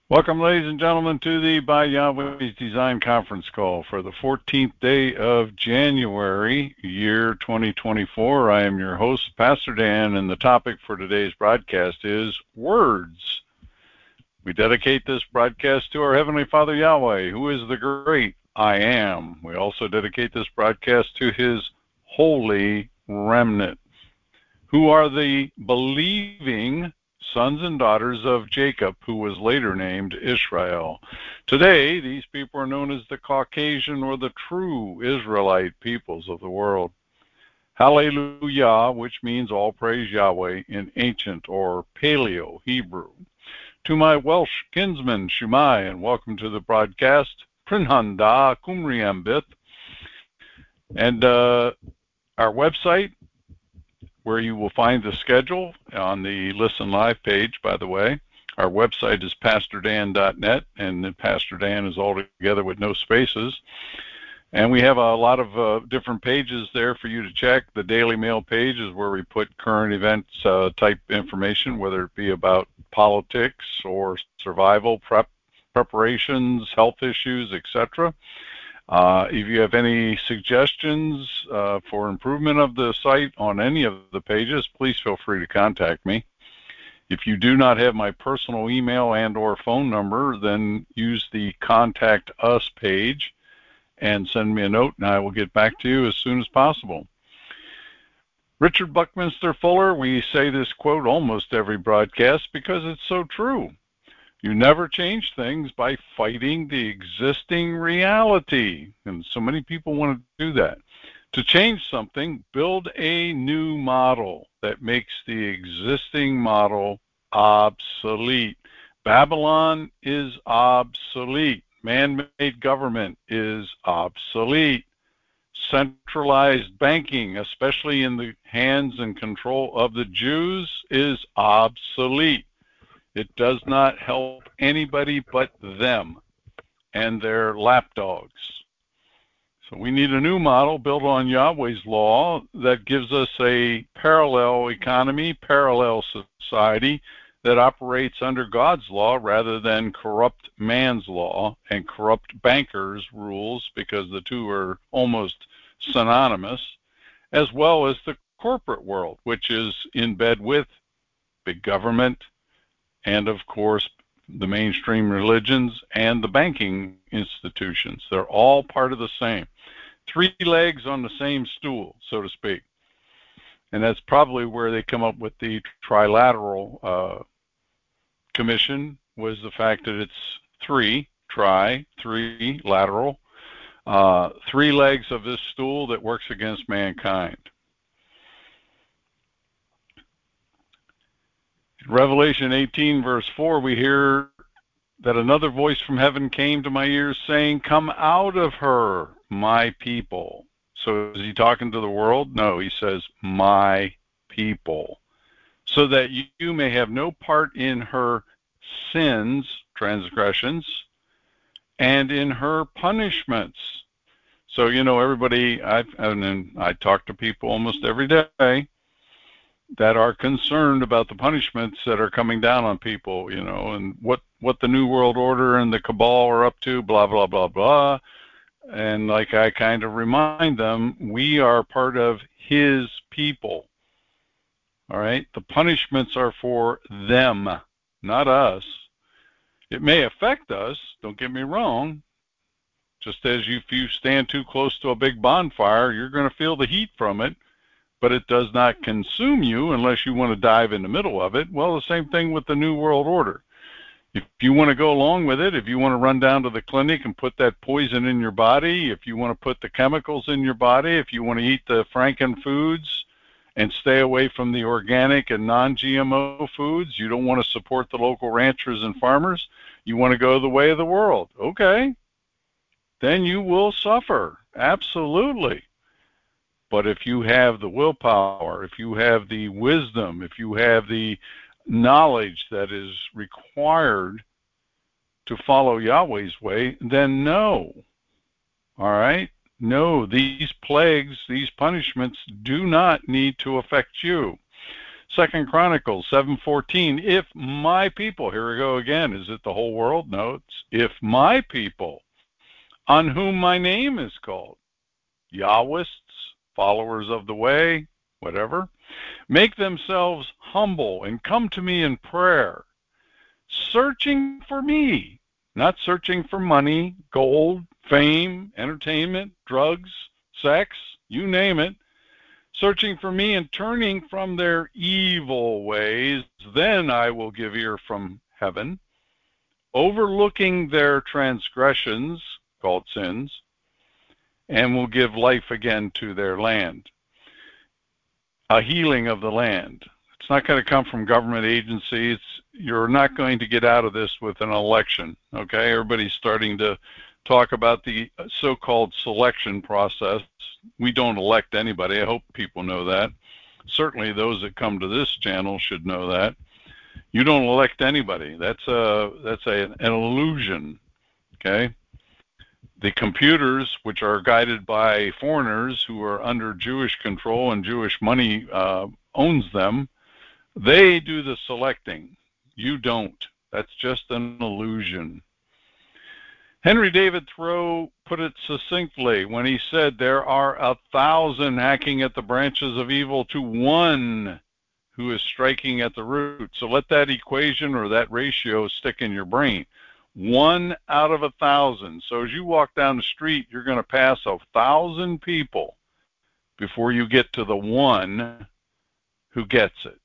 Welcome, ladies and gentlemen, to the By Yahweh's Design Conference Call for the 14th day of January, year 2024. I am your host, Pastor Dan, and the topic for today's broadcast is words. We dedicate this broadcast to our Heavenly Father Yahweh, who is the great I Am. We also dedicate this broadcast to His holy remnant, who are the believing sons and daughters of Jacob, who was later named Israel. Today, these people are known as the Caucasian or the true Israelite peoples of the world. Hallelujah, which means all praise Yahweh in ancient or Paleo Hebrew. To my Welsh kinsman, Shumai, and welcome to the broadcast, Prinhanda Kumriambith. And our website, where you will find the schedule on the Listen Live page, by the way. Our website is pastordan.net, and Pastor Dan is all together with no spaces. And we have a lot of different pages there for you to check. The Daily Mail page is where we put current events type information, whether it be about politics or survival, preparations, health issues, etc. If you have any suggestions for improvement of the site on any of the pages, please feel free to contact me. If you do not have my personal email and or phone number, then use the Contact Us page and send me a note, and I will get back to you as soon as possible. Richard Buckminster Fuller, we say this quote almost every broadcast because it's so true. You never change things by fighting the existing reality. And so many people want to do that. To change something, build a new model that makes the existing model obsolete. Babylon is obsolete. Man-made government is obsolete. Centralized banking, especially in the hands and control of the Jews, is obsolete. It does not help anybody but them and their lapdogs. So we need a new model built on Yahweh's law that gives us a parallel economy, parallel society that operates under God's law rather than corrupt man's law and corrupt bankers' rules, because the two are almost synonymous, as well as the corporate world, which is in bed with big government, and of course the mainstream religions and the banking institutions. They're all part of the same. Three legs on the same stool, so to speak. And that's probably where they come up with the trilateral commission, was the fact that it's three lateral, three legs of this stool that works against mankind. Revelation 18, verse 4, we hear that another voice from heaven came to my ears saying, "Come out of her, my people." So is he talking to the world? No, he says, my people. So that you may have no part in her sins, transgressions, and in her punishments. So, everybody, I talk to people almost every day that are concerned about the punishments that are coming down on people, and what the New World Order and the cabal are up to, blah, blah, blah, blah. And like I kind of remind them, we are part of his people. All right? The punishments are for them, not us. It may affect us, don't get me wrong. Just as if you stand too close to a big bonfire, you're going to feel the heat from it, but it does not consume you unless you want to dive in the middle of it. Well, the same thing with the New World Order. If you want to go along with it, if you want to run down to the clinic and put that poison in your body, if you want to put the chemicals in your body, if you want to eat the Franken foods and stay away from the organic and non-GMO foods, you don't want to support the local ranchers and farmers, you want to go the way of the world. Okay, then you will suffer. Absolutely. But if you have the willpower, if you have the wisdom, if you have the knowledge that is required to follow Yahweh's way, then no. All right? No, these plagues, these punishments do not need to affect you. Second Chronicles 7:14, if my people, here we go again, is it the whole world? No, it's if my people, on whom my name is called, Yahwists, followers of the way, whatever, make themselves humble and come to me in prayer, searching for me, not searching for money, gold, fame, entertainment, drugs, sex, you name it, searching for me and turning from their evil ways, then I will give ear from heaven, overlooking their transgressions, called sins, and will give life again to their land. A healing of the land. It's not going to come from government agencies. You're not going to get out of this with an election, okay? Everybody's starting to talk about the so-called selection process. We don't elect anybody. I hope people know that. Certainly those that come to this channel should know that. You don't elect anybody. That's an illusion, okay? The computers, which are guided by foreigners who are under Jewish control and Jewish money owns them, they do the selecting. You don't. That's just an illusion. Henry David Thoreau put it succinctly when he said there are 1,000 hacking at the branches of evil to one who is striking at the root. So let that equation or that ratio stick in your brain. 1 out of 1,000. So as you walk down the street, you're going to pass 1,000 people before you get to the one who gets it.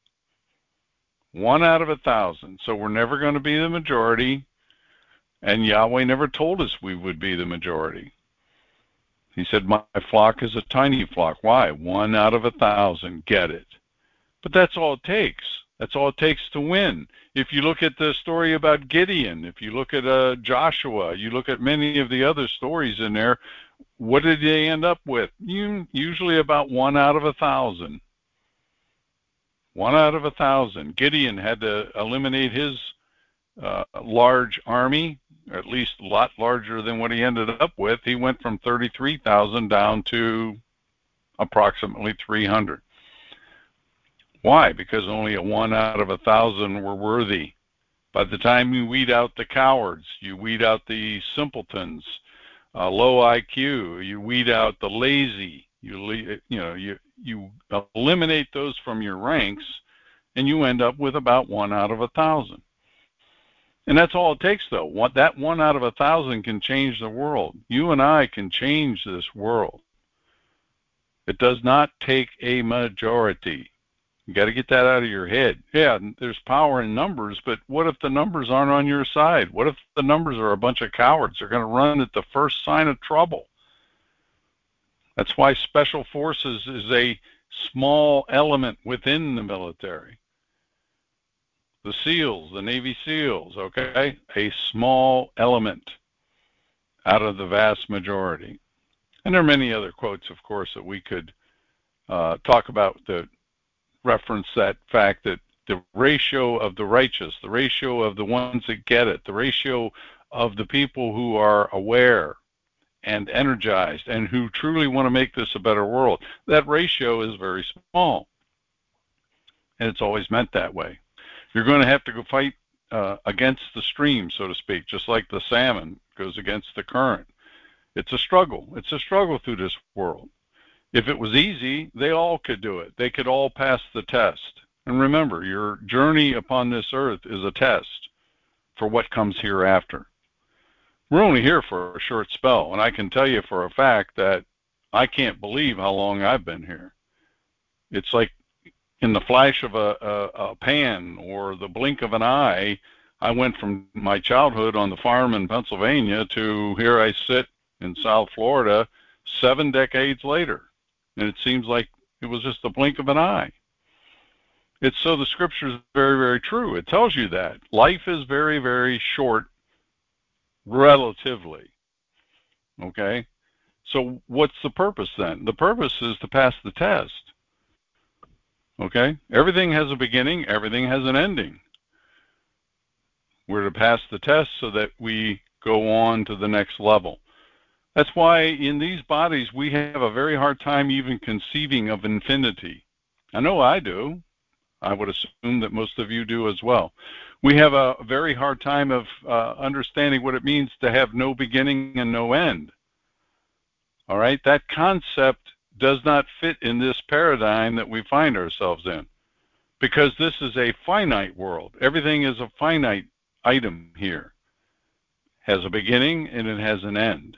1 out of 1,000. So we're never going to be the majority, and Yahweh never told us we would be the majority. He said, my flock is a tiny flock. Why? 1 out of 1,000 get it. But that's all it takes. That's all it takes to win. If you look at the story about Gideon, if you look at Joshua, you look at many of the other stories in there, what did they end up with? Usually about 1 out of 1,000. 1 out of 1,000. Gideon had to eliminate his large army, or at least a lot larger than what he ended up with. He went from 33,000 down to approximately 300. Why? Because only 1 out of 1,000 were worthy. By the time you weed out the cowards, you weed out the simpletons, low IQ, you weed out the lazy, you eliminate those from your ranks, and you end up with about 1 out of 1,000. And that's all it takes, though. That 1 out of 1,000 can change the world. You and I can change this world. It does not take a majority. You got to get that out of your head. Yeah, there's power in numbers, but what if the numbers aren't on your side? What if the numbers are a bunch of cowards? They're going to run at the first sign of trouble. That's why Special Forces is a small element within the military. The SEALs, the Navy SEALs, okay? A small element out of the vast majority. And there are many other quotes, of course, that we could talk about that reference that fact that the ratio of the righteous, the ratio of the ones that get it, the ratio of the people who are aware and energized and who truly want to make this a better world, that ratio is very small. And it's always meant that way. You're going to have to go fight against the stream, so to speak, just like the salmon goes against the current. It's a struggle. It's a struggle through this world. If it was easy, they all could do it. They could all pass the test. And remember, your journey upon this earth is a test for what comes hereafter. We're only here for a short spell, and I can tell you for a fact that I can't believe how long I've been here. It's like in the flash of a pan or the blink of an eye, I went from my childhood on the farm in Pennsylvania to here I sit in South Florida 7 decades later. And it seems like it was just the blink of an eye. It's so the scripture is very, very true. It tells you that. Life is very, very short, relatively. Okay? So what's the purpose then? The purpose is to pass the test. Okay? Everything has a beginning. Everything has an ending. We're to pass the test so that we go on to the next level. That's why in these bodies we have a very hard time even conceiving of infinity. I know I do. I would assume that most of you do as well. We have a very hard time of understanding what it means to have no beginning and no end. All right, that concept does not fit in this paradigm that we find ourselves in, because this is a finite world. Everything is a finite item here. Has a beginning and it has an end.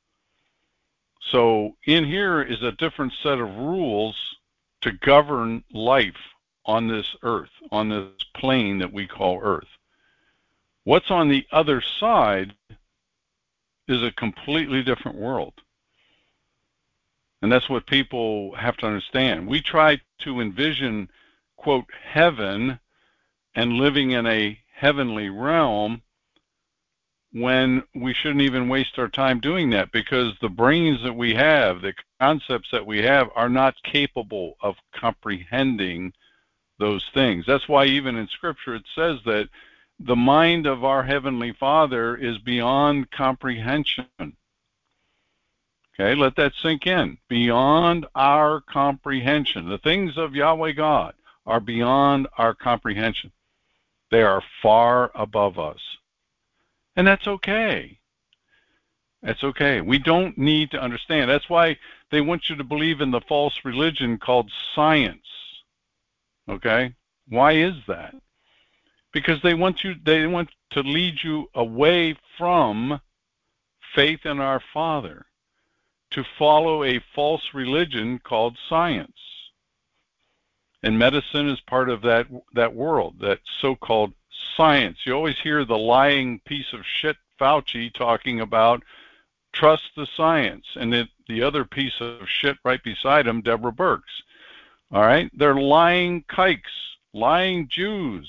So in here is a different set of rules to govern life on this earth, on this plane that we call Earth. What's on the other side is a completely different world. And that's what people have to understand. We try to envision, quote, heaven and living in a heavenly realm when we shouldn't even waste our time doing that, because the brains that we have, the concepts that we have, are not capable of comprehending those things. That's why even in Scripture it says that the mind of our Heavenly Father is beyond comprehension. Okay, let that sink in. Beyond our comprehension. The things of Yahweh God are beyond our comprehension. They are far above us. And that's okay. That's okay. We don't need to understand. That's why they want you to believe in the false religion called science. Okay? Why is that? Because they want to lead you away from faith in our Father to follow a false religion called science. And medicine is part of that world, that so-called science. You always hear the lying piece of shit Fauci talking about trust the science, and the other piece of shit right beside him, Deborah Birx. All right? They're lying kikes, lying Jews,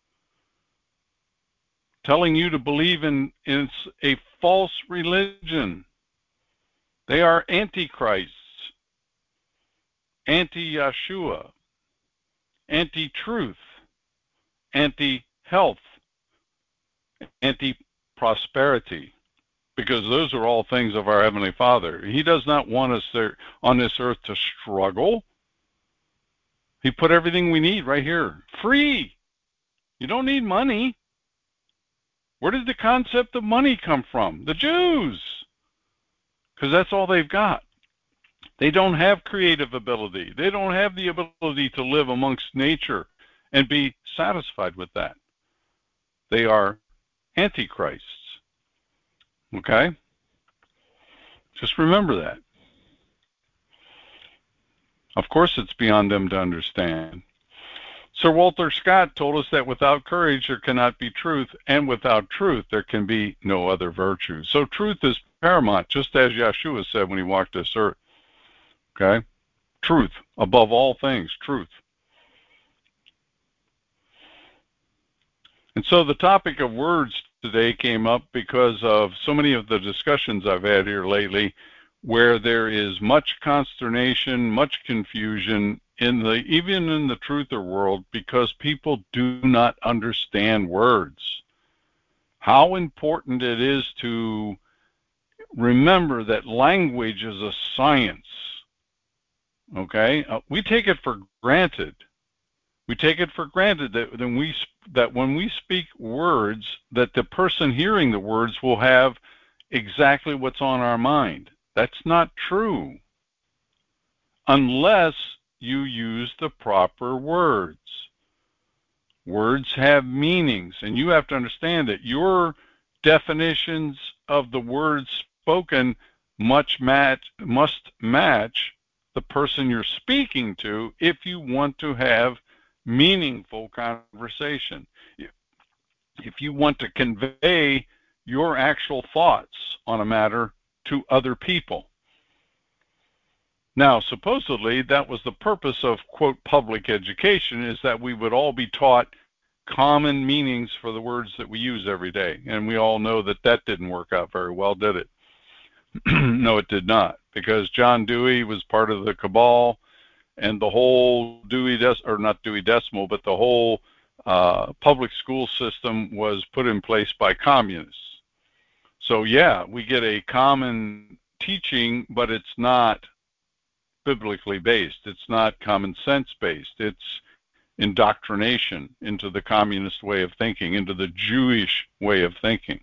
telling you to believe in a false religion. They are antichrists, anti-Yeshua, anti-truth, anti-health, anti-prosperity, because those are all things of our Heavenly Father. He does not want us there on this earth to struggle. He put everything we need right here, free. You don't need money. Where did the concept of money come from? The Jews, because that's all they've got. They don't have creative ability. They don't have the ability to live amongst nature and be satisfied with that. They are antichrists. Okay? Just remember that. Of course, it's beyond them to understand. Sir Walter Scott told us that without courage there cannot be truth, and without truth there can be no other virtue. So truth is paramount, just as Yeshua said when he walked this earth. Okay? Truth, above all things, truth. And so the topic of words today came up because of so many of the discussions I've had here lately, where there is much consternation, much confusion even in the truther world, because people do not understand words. How important it is to remember that language is a science. Okay? We take it for granted. We take it for granted that when we speak words, that the person hearing the words will have exactly what's on our mind. That's not true, unless you use the proper words. Words have meanings, and you have to understand that your definitions of the words spoken must match the person you're speaking to if you want to have meaningful conversation. If you want to convey your actual thoughts on a matter to other people. Now, supposedly, that was the purpose of, quote, public education, is that we would all be taught common meanings for the words that we use every day. And we all know that that didn't work out very well, did it? No, it did not, because John Dewey was part of the cabal, and the whole not Dewey Decimal, but the whole public school system was put in place by communists. So yeah, we get a common teaching, but it's not biblically based. It's not common sense based. It's indoctrination into the communist way of thinking, into the Jewish way of thinking.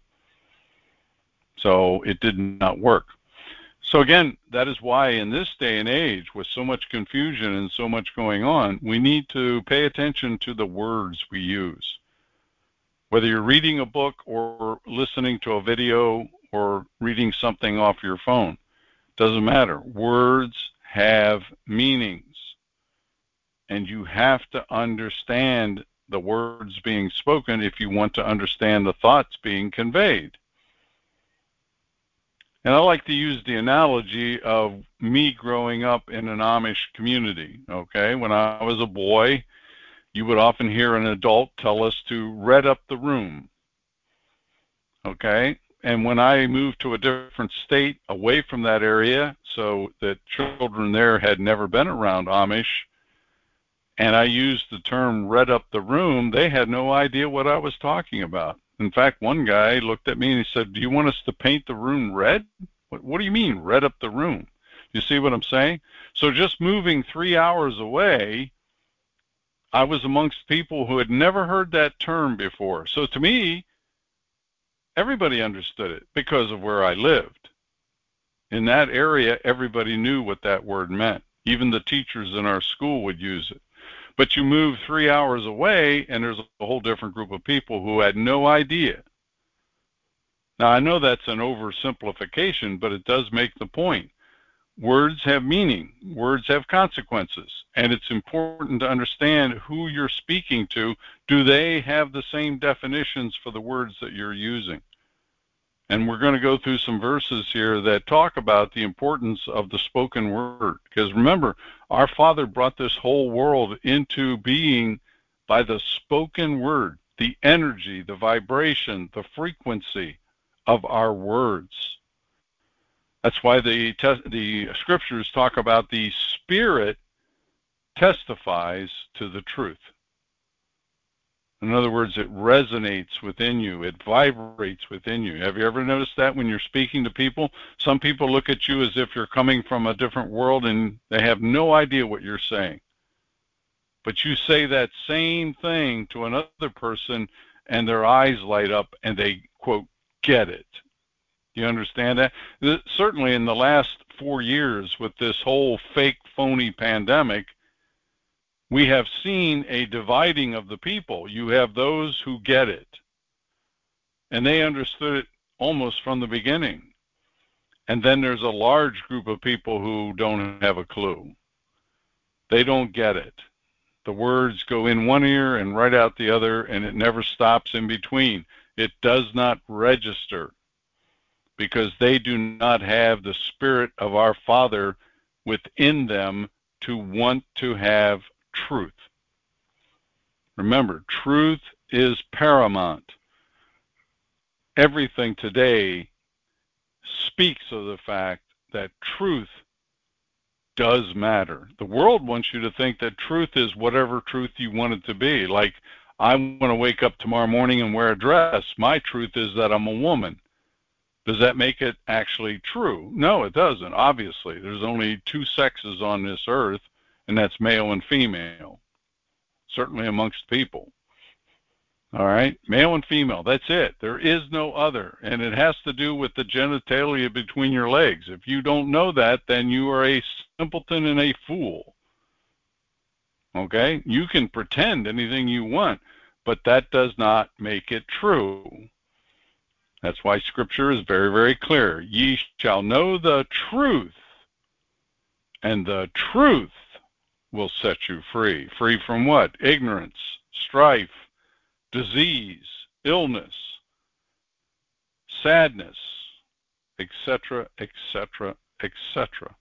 So it did not work. So again, that is why in this day and age, with so much confusion and so much going on, we need to pay attention to the words we use. Whether you're reading a book or listening to a video or reading something off your phone, doesn't matter. Words have meanings, and you have to understand the words being spoken if you want to understand the thoughts being conveyed. And I like to use the analogy of me growing up in an Amish community, okay? When I was a boy, you would often hear an adult tell us to red up the room, okay? And when I moved to a different state away from that area, so that children there had never been around Amish, and I used the term red up the room, they had no idea what I was talking about. In fact, one guy looked at me and he said, "Do you want us to paint the room red?" What do you mean, red up the room? You see what I'm saying? So just moving 3 hours away, I was amongst people who had never heard that term before. So to me, everybody understood it because of where I lived. In that area, everybody knew what that word meant. Even the teachers in our school would use it. But you move 3 hours away, and there's a whole different group of people who had no idea. Now, I know that's an oversimplification, but it does make the point. Words have meaning. Words have consequences. And it's important to understand who you're speaking to. Do they have the same definitions for the words that you're using? And we're going to go through some verses here that talk about the importance of the spoken word. Because remember, our Father brought this whole world into being by the spoken word, the energy, the vibration, the frequency of our words. That's why the scriptures talk about the Spirit testifies to the truth. In other words, it resonates within you. It vibrates within you. Have you ever noticed that when you're speaking to people? Some people look at you as if you're coming from a different world and they have no idea what you're saying. But you say that same thing to another person and their eyes light up and they, quote, get it. Do you understand that? Certainly in the last 4 years with this whole fake, phony pandemic, we have seen a dividing of the people. You have those who get it, and they understood it almost from the beginning. And then there's a large group of people who don't have a clue. They don't get it. The words go in one ear and right out the other, and it never stops in between. It does not register because they do not have the Spirit of our Father within them to want to have truth. Remember, truth is paramount. Everything today speaks of the fact that truth does matter. The world wants you to think that truth is whatever truth you want it to be. Like, I want to wake up tomorrow morning and wear a dress. My truth is that I'm a woman. Does that make it actually true? No, it doesn't. Obviously, there's only 2 sexes on this earth, and that's male and female. Certainly amongst people. All right, male and female, that's it. There is no other, and it has to do with the genitalia between your legs. If you don't know that, then you are a simpleton and a fool. Okay, you can pretend anything you want, but that does not make it true. That's why Scripture is very, very clear. Ye shall know the truth, and the truth will set you free. Free from what? Ignorance, strife, disease, illness, sadness, etc., etc., etc.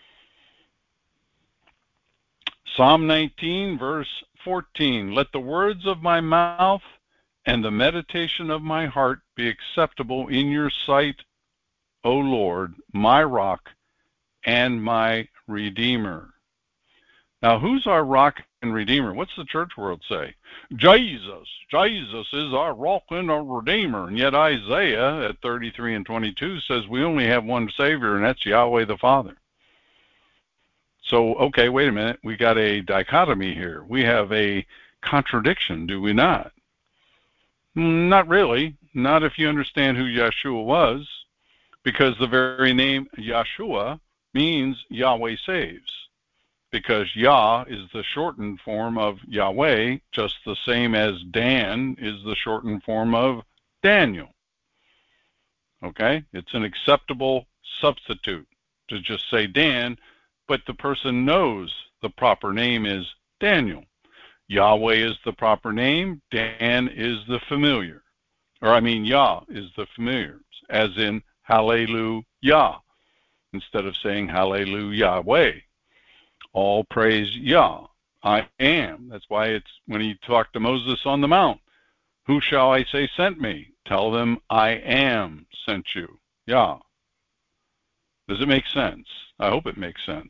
Psalm 19, verse 14. Let the words of my mouth and the meditation of my heart be acceptable in your sight, O Lord, my rock and my redeemer. Now, who's our rock and redeemer? What's the church world say? Jesus. Jesus is our rock and our redeemer. And yet Isaiah at 33 and 22 says we only have one Savior, and that's Yahweh the Father. So, okay, wait a minute. We got a dichotomy here. We have a contradiction, do we not? Not really. Not if you understand who Yeshua was, because the very name Yeshua means Yahweh saves. Because Yah is the shortened form of Yahweh, just the same as Dan is the shortened form of Daniel. Okay? It's an acceptable substitute to just say Dan, but the person knows the proper name is Daniel. Yahweh is the proper name, Dan is the familiar. Yah is the familiar, as in Hallelujah, instead of saying Hallelujah Yahweh. All praise Yah. I am. That's why it's when he talked to Moses on the mount. Who shall I say sent me? Tell them I am sent you. Yah. Does it make sense? I hope it makes sense.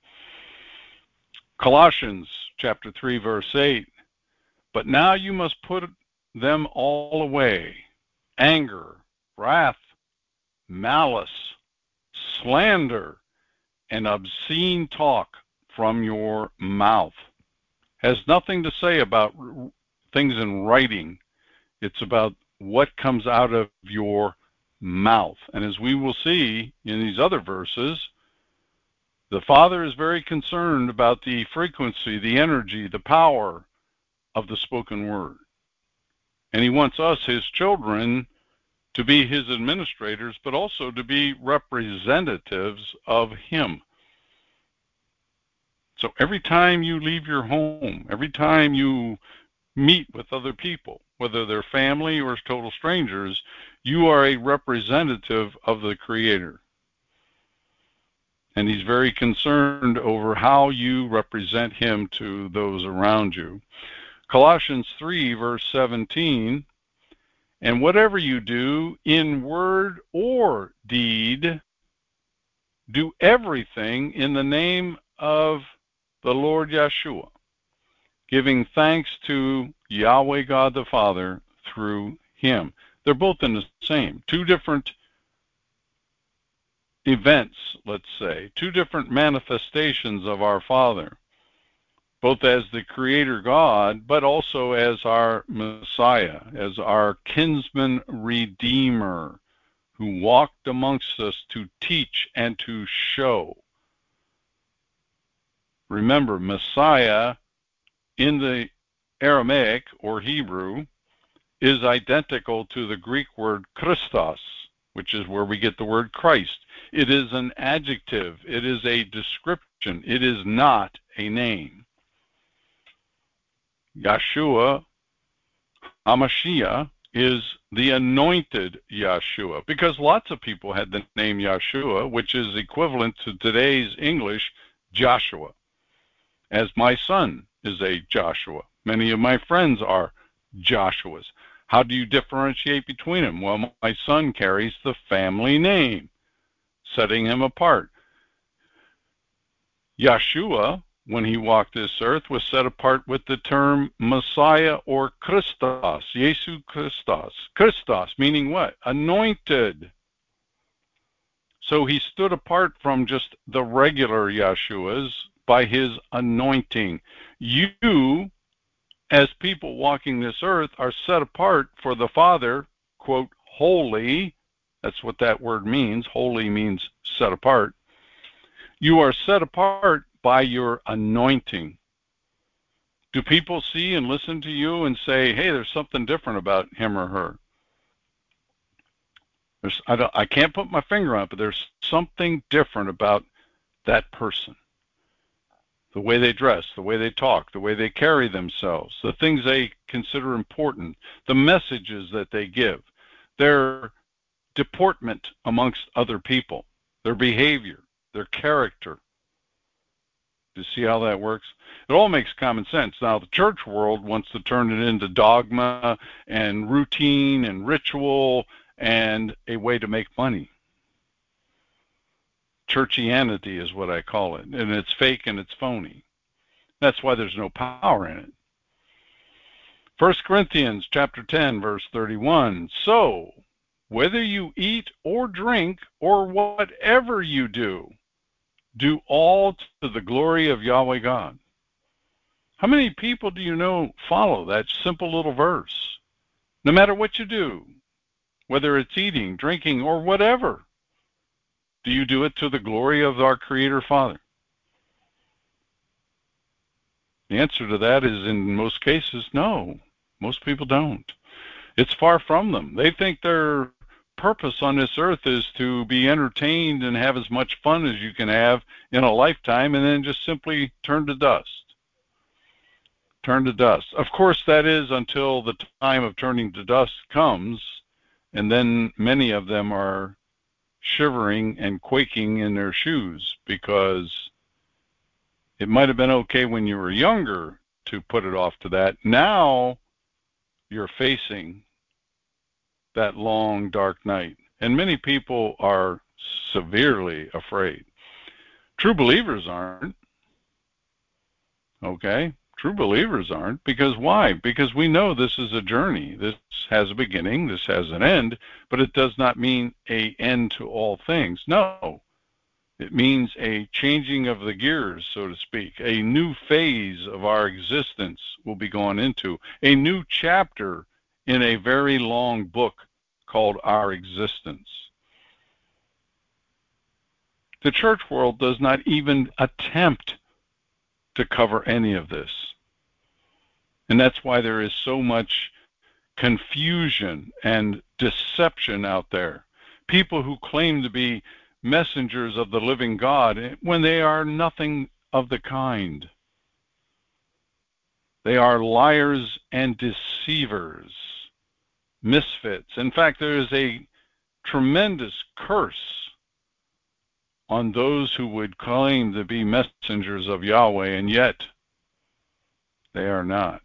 Colossians chapter 3, verse 8. But now you must put them all away. Anger, wrath, malice, slander, and obscene talk from your mouth. Has nothing to say about things in writing. It's about what comes out of your mouth. And as we will see in these other verses, the Father is very concerned about the frequency, the energy, the power of the spoken word. And he wants us, his children, to be his administrators, but also to be representatives of him. So every time you leave your home, every time you meet with other people, whether they're family or total strangers, you are a representative of the Creator. And he's very concerned over how you represent him to those around you. Colossians 3, verse 17, and whatever you do in word or deed, do everything in the name of the Lord Yeshua, giving thanks to Yahweh God the Father through him. They're both in the same. Two different events, let's say. Two different manifestations of our Father, both as the Creator God, but also as our Messiah, as our kinsman redeemer, who walked amongst us to teach and to show. Remember, Messiah in the Aramaic or Hebrew is identical to the Greek word Christos, which is where we get the word Christ. It is an adjective. It is a description. It is not a name. Yeshua HaMashiach is the anointed Yeshua, because lots of people had the name Yeshua, which is equivalent to today's English Joshua, as my son is a Joshua. Many of my friends are Joshuas. How do you differentiate between them? Well, my son carries the family name, setting him apart. Yeshua, when he walked this earth, was set apart with the term Messiah or Christos, Jesu Christos. Christos meaning what? Anointed. So he stood apart from just the regular Yeshuas by his anointing. You, as people walking this earth, are set apart for the Father, quote, holy. That's what that word means. Holy means set apart. You are set apart by your anointing. Do people see and listen to you and say, hey, there's something different about him or her? I can't put my finger on it, but there's something different about that person. The way they dress, the way they talk, the way they carry themselves, the things they consider important, the messages that they give, their deportment amongst other people, their behavior, their character. Do you see how that works? It all makes common sense. Now, the church world wants to turn it into dogma and routine and ritual and a way to make money. Churchianity is what I call it, and it's fake and it's phony. That's why there's no power in it. 1 Corinthians chapter 10, verse 31. So, whether you eat or drink or whatever you do, do all to the glory of Yahweh God. How many people do you know follow that simple little verse? No matter what you do, whether it's eating, drinking, or whatever, do you do it to the glory of our Creator Father? The answer to that is, in most cases, no. Most people don't. It's far from them. They think their purpose on this earth is to be entertained and have as much fun as you can have in a lifetime, and then just simply turn to dust. Turn to dust. Of course, that is until the time of turning to dust comes, and then many of them are shivering and quaking in their shoes, because it might have been okay when you were younger to put it off to that. Now you're facing that long, dark night. And many people are severely afraid. True believers aren't. Okay? True believers aren't. Because why? Because we know this is a journey. This has a beginning, this has an end, but it does not mean an end to all things. No. It means a changing of the gears, so to speak. A new phase of our existence will be gone into. A new chapter in a very long book called Our Existence. The church world does not even attempt to cover any of this. And that's why there is so much confusion and deception out there. People who claim to be messengers of the living God when they are nothing of the kind. They are liars and deceivers, misfits. In fact, there is a tremendous curse on those who would claim to be messengers of Yahweh, and yet they are not.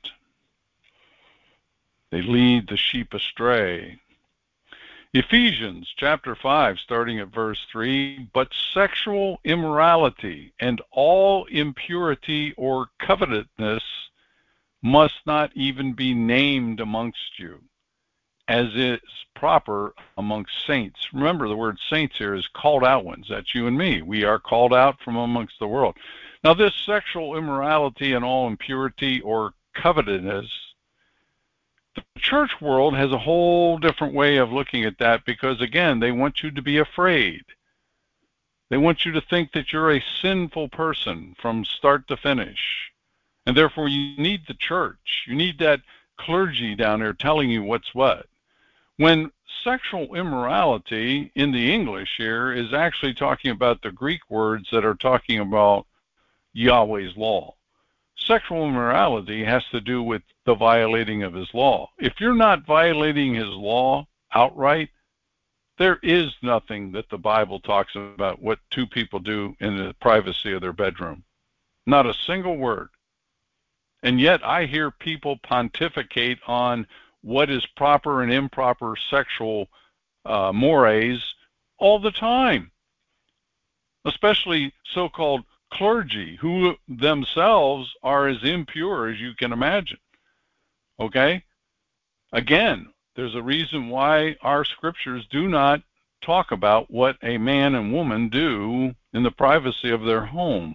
They lead the sheep astray. Ephesians chapter 5, starting at verse 3, but sexual immorality and all impurity or covetousness must not even be named amongst you, as is proper amongst saints. Remember, the word saints here is called out ones. That's you and me. We are called out from amongst the world. Now, this sexual immorality and all impurity or covetousness, the church world has a whole different way of looking at that, because, again, they want you to be afraid. They want you to think that you're a sinful person from start to finish. And therefore, you need the church. You need that clergy down there telling you what's what. When sexual immorality in the English here is actually talking about the Greek words that are talking about Yahweh's law. Sexual immorality has to do with the violating of his law. If you're not violating his law outright, there is nothing that the Bible talks about what two people do in the privacy of their bedroom. Not a single word. And yet I hear people pontificate on what is proper and improper sexual mores all the time, especially so-called clergy who themselves are as impure as you can imagine. Okay? Again, there's a reason why our scriptures do not talk about what a man and woman do in the privacy of their home.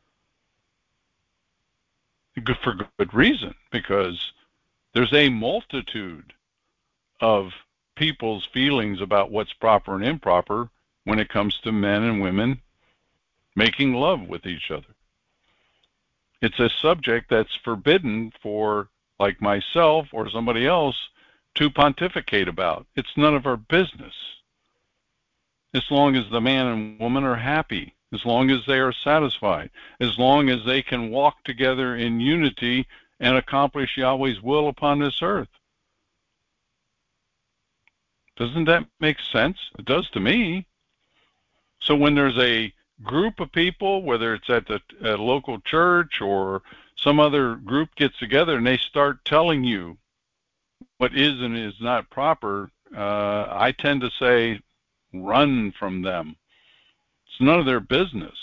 For good reason, because there's a multitude of people's feelings about what's proper and improper when it comes to men and women making love with each other. It's a subject that's forbidden for, like myself or somebody else, to pontificate about. It's none of our business. As long as the man and woman are happy, as long as they are satisfied, as long as they can walk together in unity and accomplish Yahweh's will upon this earth. Doesn't that make sense? It does to me. So when there's a group of people, whether it's at the local church or some other group gets together and they start telling you what is and is not proper, I tend to say, run from them. It's none of their business.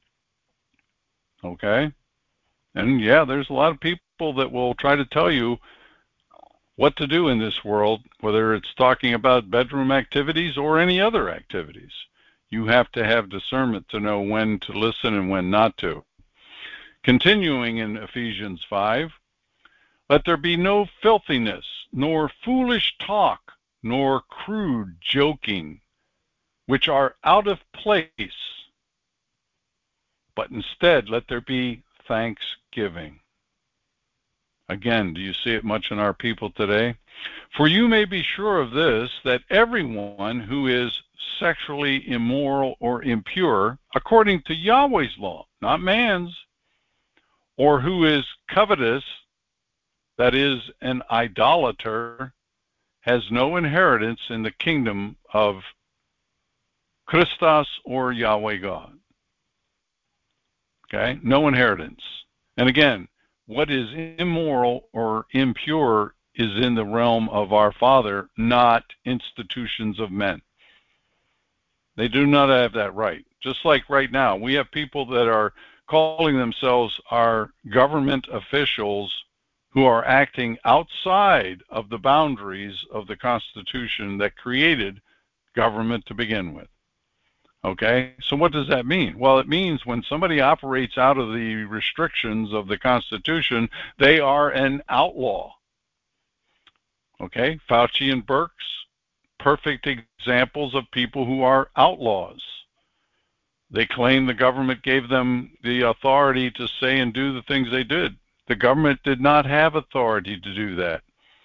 Okay? And yeah, there's a lot of people that will try to tell you what to do in this world, whether it's talking about bedroom activities or any other activities. You have to have discernment to know when to listen and when not to. Continuing in Ephesians 5, let there be no filthiness, nor foolish talk, nor crude joking, which are out of place, but instead let there be thanksgiving. Again, do you see it much in our people today? For you may be sure of this, that everyone who is sexually immoral or impure, according to Yahweh's law, not man's, or who is covetous, that is, an idolater, has no inheritance in the kingdom of Christos or Yahweh God. Okay? No inheritance. And again, what is immoral or impure is in the realm of our Father, not institutions of men. They do not have that right. Just like right now, we have people that are calling themselves our government officials who are acting outside of the boundaries of the Constitution that created government to begin with. Okay, so what does that mean? Well, it means when somebody operates out of the restrictions of the Constitution, they are an outlaw. Okay, Fauci and Birx, perfect examples of people who are outlaws. They claim the government gave them the authority to say and do the things they did. The government did not have authority to do that.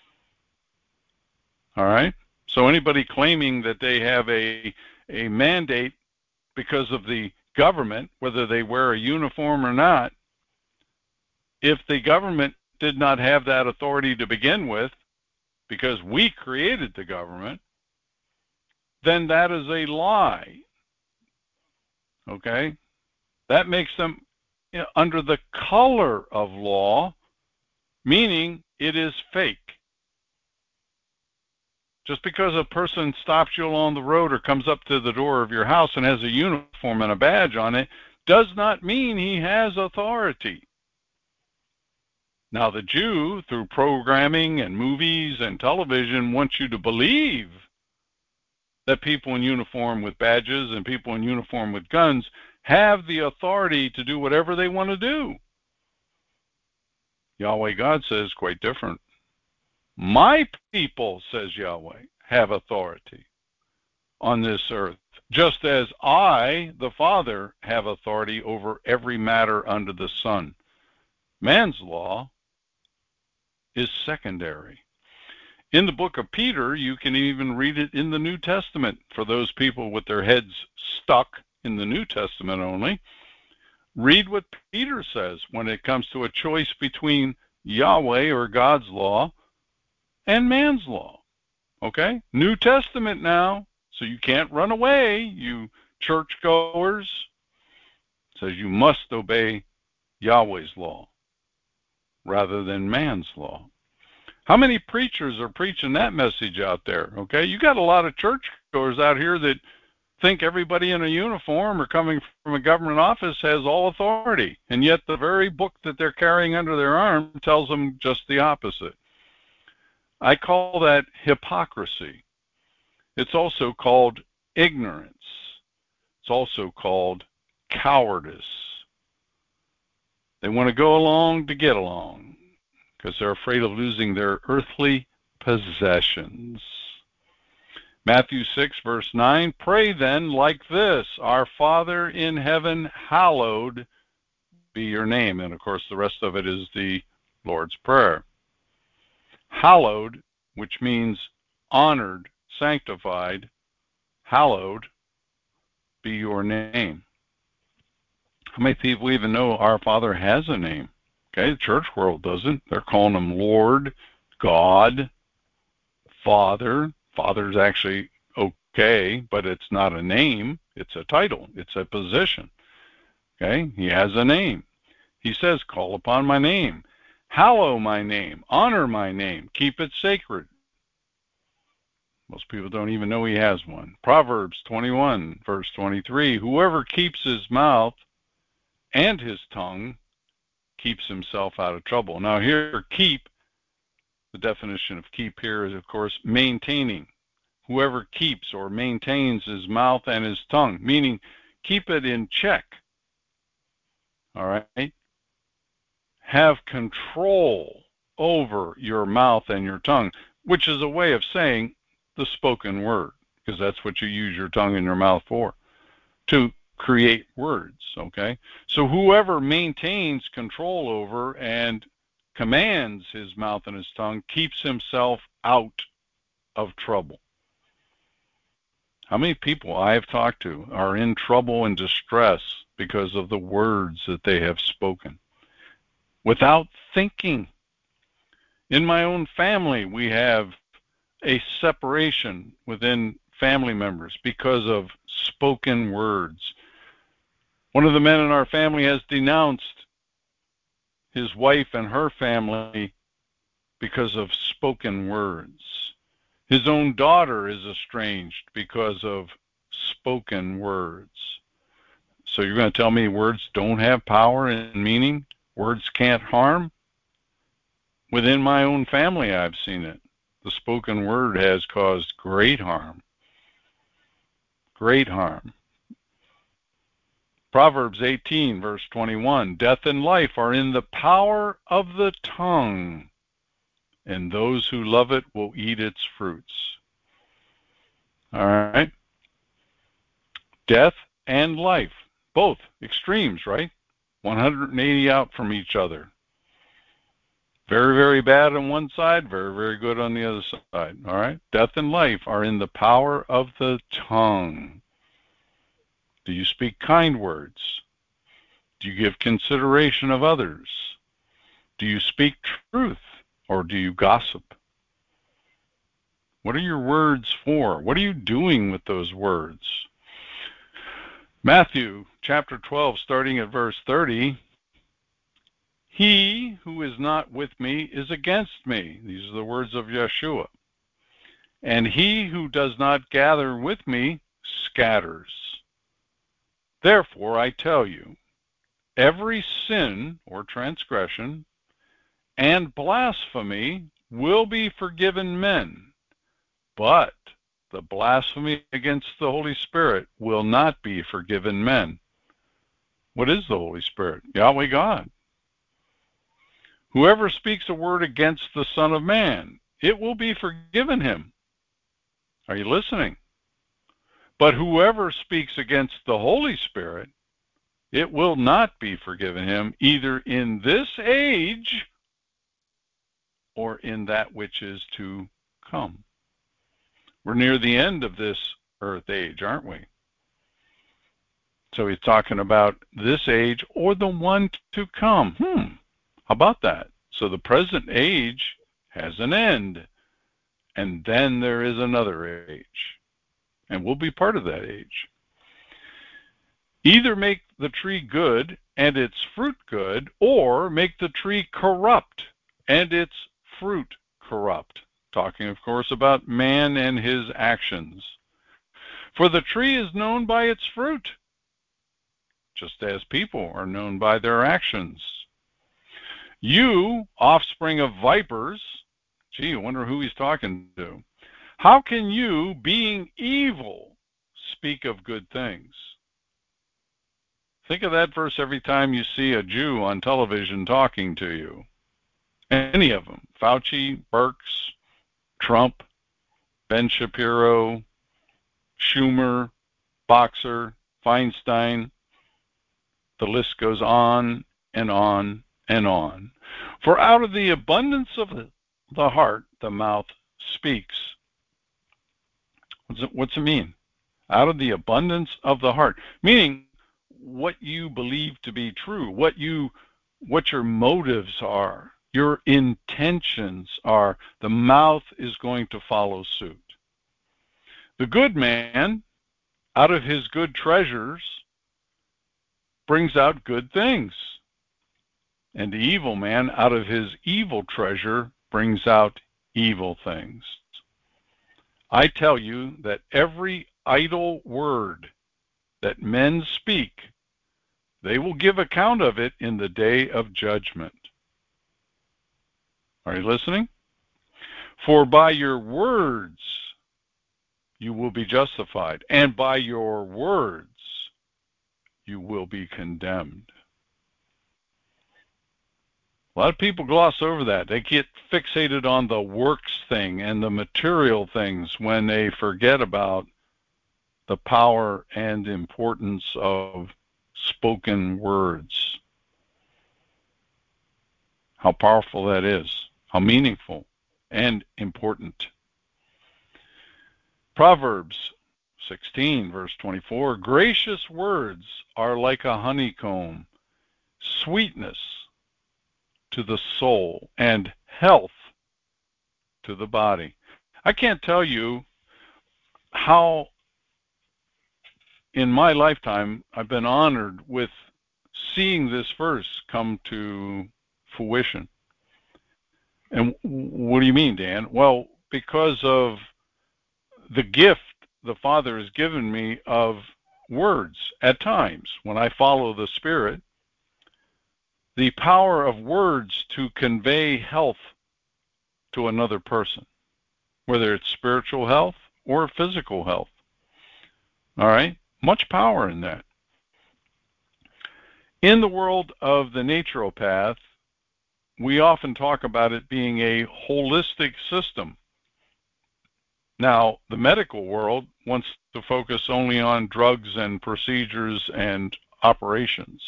All right? So anybody claiming that they have a mandate because of the government, whether they wear a uniform or not, if the government did not have that authority to begin with, because we created the government, then that is a lie. Okay? That makes them under the color of law, meaning it is fake. Just because a person stops you along the road or comes up to the door of your house and has a uniform and a badge on it does not mean he has authority. Now, the Jew, through programming and movies and television, wants you to believe that people in uniform with badges and people in uniform with guns have the authority to do whatever they want to do. Yahweh God says quite different. My people, says Yahweh, have authority on this earth, just as I, the Father, have authority over every matter under the sun. Man's law is secondary. In the book of Peter, you can even read it in the New Testament. For those people with their heads stuck in the New Testament only, read what Peter says when it comes to a choice between Yahweh or God's law and man's law. Okay? New Testament now, so you can't run away, you churchgoers. It says you must obey Yahweh's law rather than man's law. How many preachers are preaching that message out there? Okay? You got a lot of churchgoers out here that think everybody in a uniform or coming from a government office has all authority, and yet the very book that they're carrying under their arm tells them just the opposite. I call that hypocrisy. It's also called ignorance. It's also called cowardice. They want to go along to get along because they're afraid of losing their earthly possessions. Matthew 6, verse 9, pray then like this, our Father in heaven, hallowed be your name. And of course, the rest of it is the Lord's Prayer. Hallowed, which means honored, sanctified, hallowed be your name. How many people even know our Father has a name? Okay, the church world doesn't. They're calling him Lord, God, Father. Father's actually okay, but it's not a name. It's a title. It's a position. Okay, he has a name. He says, call upon my name. Hallow my name, honor my name, keep it sacred. Most people don't even know he has one. Proverbs 21, verse 23, whoever keeps his mouth and his tongue keeps himself out of trouble. Now here, keep, the definition of keep here is, of course, maintaining. Whoever keeps or maintains his mouth and his tongue, meaning keep it in check. All right? have control over your mouth and your tongue, which is a way of saying the spoken word, because that's what you use your tongue and your mouth for, to create words, okay? So whoever maintains control over and commands his mouth and his tongue keeps himself out of trouble. How many people I have talked to are in trouble and distress because of the words that they have spoken without thinking? In my own family, we have a separation within family members because of spoken words. One of the men in our family has denounced his wife and her family because of spoken words. His own daughter is estranged because of spoken words. So you're going to tell me words don't have power and meaning? Words can't harm? Within my own family, I've seen it. The spoken word has caused great harm. Great harm. Proverbs 18, verse 21, death and life are in the power of the tongue, and those who love it will eat its fruits. All right? Death and life, both extremes, right? 180 out from each other. Very, very bad on one side, very, very good on the other side. All right? Death and life are in the power of the tongue. Do you speak kind words? Do you give consideration of others? Do you speak truth, or do you gossip? What are your words for? What are you doing with those words? Matthew chapter 12, starting at verse 30, he who is not with me is against me. These are the words of Yeshua. And he who does not gather with me scatters. Therefore I tell you, every sin or transgression and blasphemy will be forgiven men, but the blasphemy against the Holy Spirit will not be forgiven men. What is the Holy Spirit? Yahweh God. Whoever speaks a word against the Son of Man, it will be forgiven him. Are you listening? But whoever speaks against the Holy Spirit, it will not be forgiven him, either in this age or in that which is to come. We're near the end of this earth age, aren't we? So he's talking about this age or the one to come. How about that? So the present age has an end, and then there is another age, and we'll be part of that age. Either make the tree good and its fruit good, or make the tree corrupt and its fruit corrupt. Talking, of course, about man and his actions. For the tree is known by its fruit, just as people are known by their actions. You, offspring of vipers, gee, I wonder who he's talking to. How can you, being evil, speak of good things? Think of that verse every time you see a Jew on television talking to you. Any of them. Fauci, Birx, Trump, Ben Shapiro, Schumer, Boxer, Feinstein. The list goes on and on and on. For out of the abundance of the heart, the mouth speaks. What's it mean? Out of the abundance of the heart. Meaning what you believe to be true, what your motives are, your intentions are, the mouth is going to follow suit. The good man, out of his good treasures, brings out good things. And the evil man, out of his evil treasure, brings out evil things. I tell you that every idle word that men speak, they will give account of it in the day of judgment. Are you listening? For by your words you will be justified, and by your words you will be condemned. A lot of people gloss over that. They get fixated on the works thing and the material things when they forget about the power and importance of spoken words. How powerful that is, how meaningful and important. Proverbs 16, verse 24, gracious words are like a honeycomb, sweetness to the soul and health to the body. I can't tell you how in my lifetime I've been honored with seeing this verse come to fruition. And what do you mean, Dan? Well, because of the gift the Father has given me of words at times when I follow the Spirit, the power of words to convey health to another person, whether it's spiritual health or physical health. All right? Much power in that. In the world of the naturopath, we often talk about it being a holistic system. Now, the medical world wants to focus only on drugs and procedures and operations.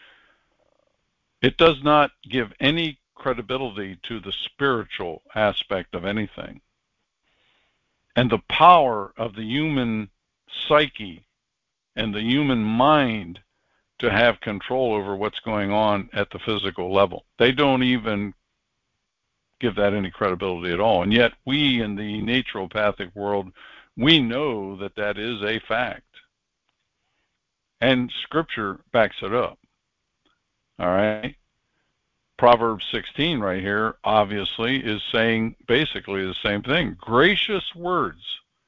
It does not give any credibility to the spiritual aspect of anything. And the power of the human psyche and the human mind to have control over what's going on at the physical level. They don't even give that any credibility at all. And yet we in the naturopathic world, we know that that is a fact. And Scripture backs it up. All right? Proverbs 16 right here, obviously, is saying basically the same thing. Gracious words,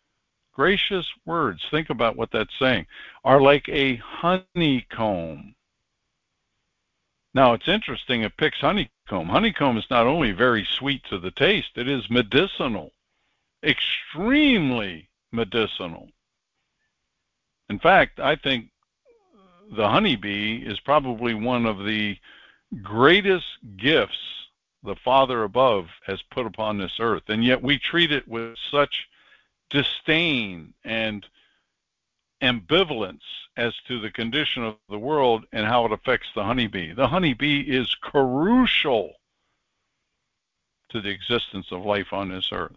think about what that's saying, are like a honeycomb. Now, it's interesting it picks honeycomb. Honeycomb is not only very sweet to the taste, it is medicinal, extremely medicinal. In fact, I think the honeybee is probably one of the greatest gifts the Father above has put upon this earth, and yet we treat it with such disdain and ambivalence as to the condition of the world and how it affects the honeybee. The honeybee is crucial to the existence of life on this earth.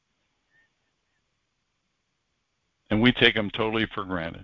And we take them totally for granted.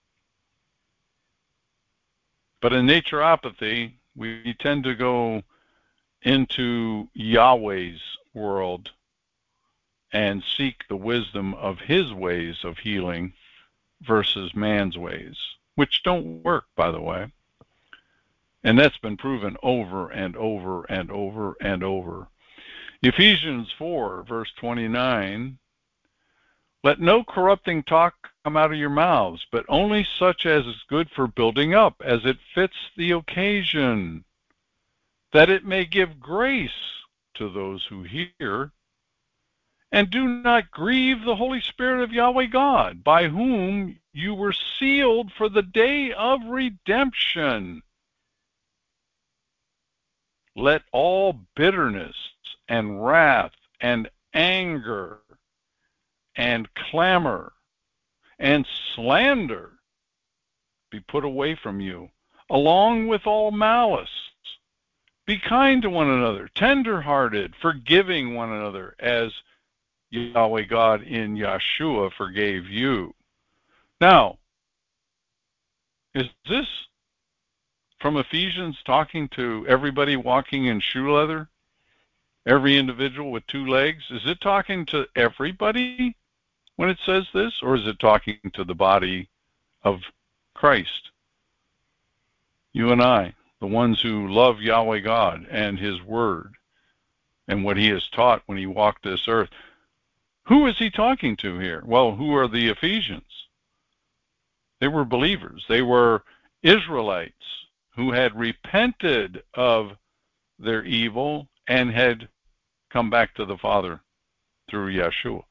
But in naturopathy, we tend to go into Yahweh's world and seek the wisdom of his ways of healing versus man's ways, which don't work, by the way. And that's been proven over and over and over and over. Ephesians 4, verse 29, let no corrupting talk come out of your mouths, but only such as is good for building up, as it fits the occasion, that it may give grace to those who hear. And do not grieve the Holy Spirit of Yahweh God, by whom you were sealed for the day of redemption. Let all bitterness and wrath and anger and clamor and slander be put away from you, along with all malice. Be kind to one another, tender-hearted, forgiving one another, as Yahweh God in Yeshua forgave you. Now, is this from Ephesians talking to everybody walking in shoe leather? Every individual with two legs? Is it talking to everybody when it says this? Or is it talking to the body of Christ? You and I, the ones who love Yahweh God and his word and what he has taught when he walked this earth. Who is he talking to here? Well, who are the Ephesians? They were believers. They were Israelites who had repented of their evil and had come back to the Father through Yeshua.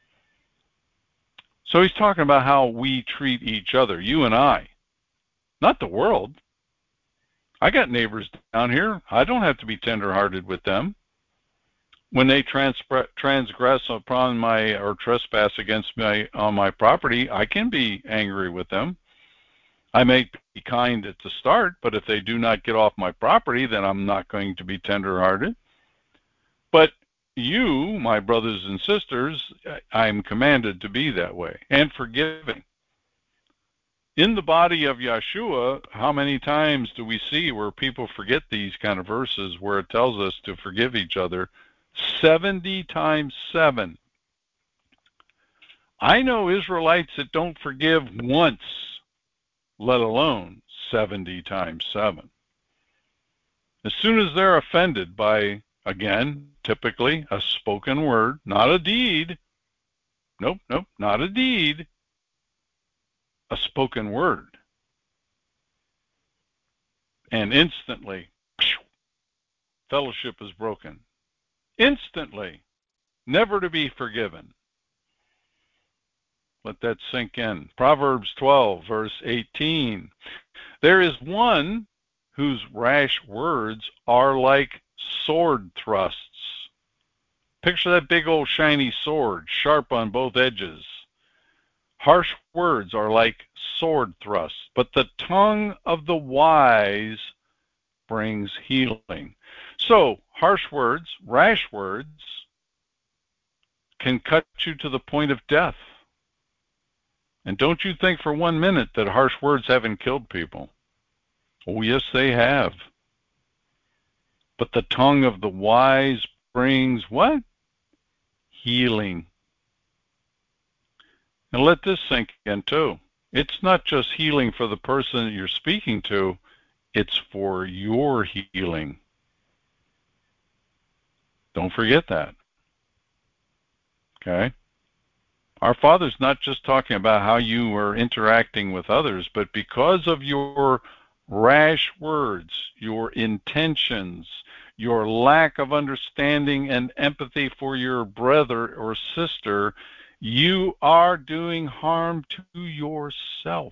So he's talking about how we treat each other, you and I, not the world. I got neighbors down here. I don't have to be tenderhearted with them. When they transgress upon my or trespass against me on my property, I can be angry with them. I may be kind at the start, but if they do not get off my property, then I'm not going to be tenderhearted. But you, my brothers and sisters, I'm commanded to be that way and forgiving. In the body of Yeshua, how many times do we see where people forget these kind of verses where it tells us to forgive each other? 70 times 7. I know Israelites that don't forgive once, let alone 70 times 7. As soon as they're offended by, again, typically a spoken word, not a deed. Nope, not a deed. A spoken word. And instantly, fellowship is broken. Instantly, never to be forgiven. Let that sink in. Proverbs 12, verse 18. There is one whose rash words are like sword thrusts. Picture that big old shiny sword, sharp on both edges. Harsh words are like sword thrusts, but the tongue of the wise brings healing. So, harsh words, rash words, can cut you to the point of death. And don't you think for 1 minute that harsh words haven't killed people. Oh, yes, they have. But the tongue of the wise brings what? Healing. And let this sink in too. It's not just healing for the person that you're speaking to, it's for your healing. Don't forget that. Okay? Our Father's not just talking about how you are interacting with others, but because of your rash words, your intentions, your lack of understanding and empathy for your brother or sister, you are doing harm to yourself.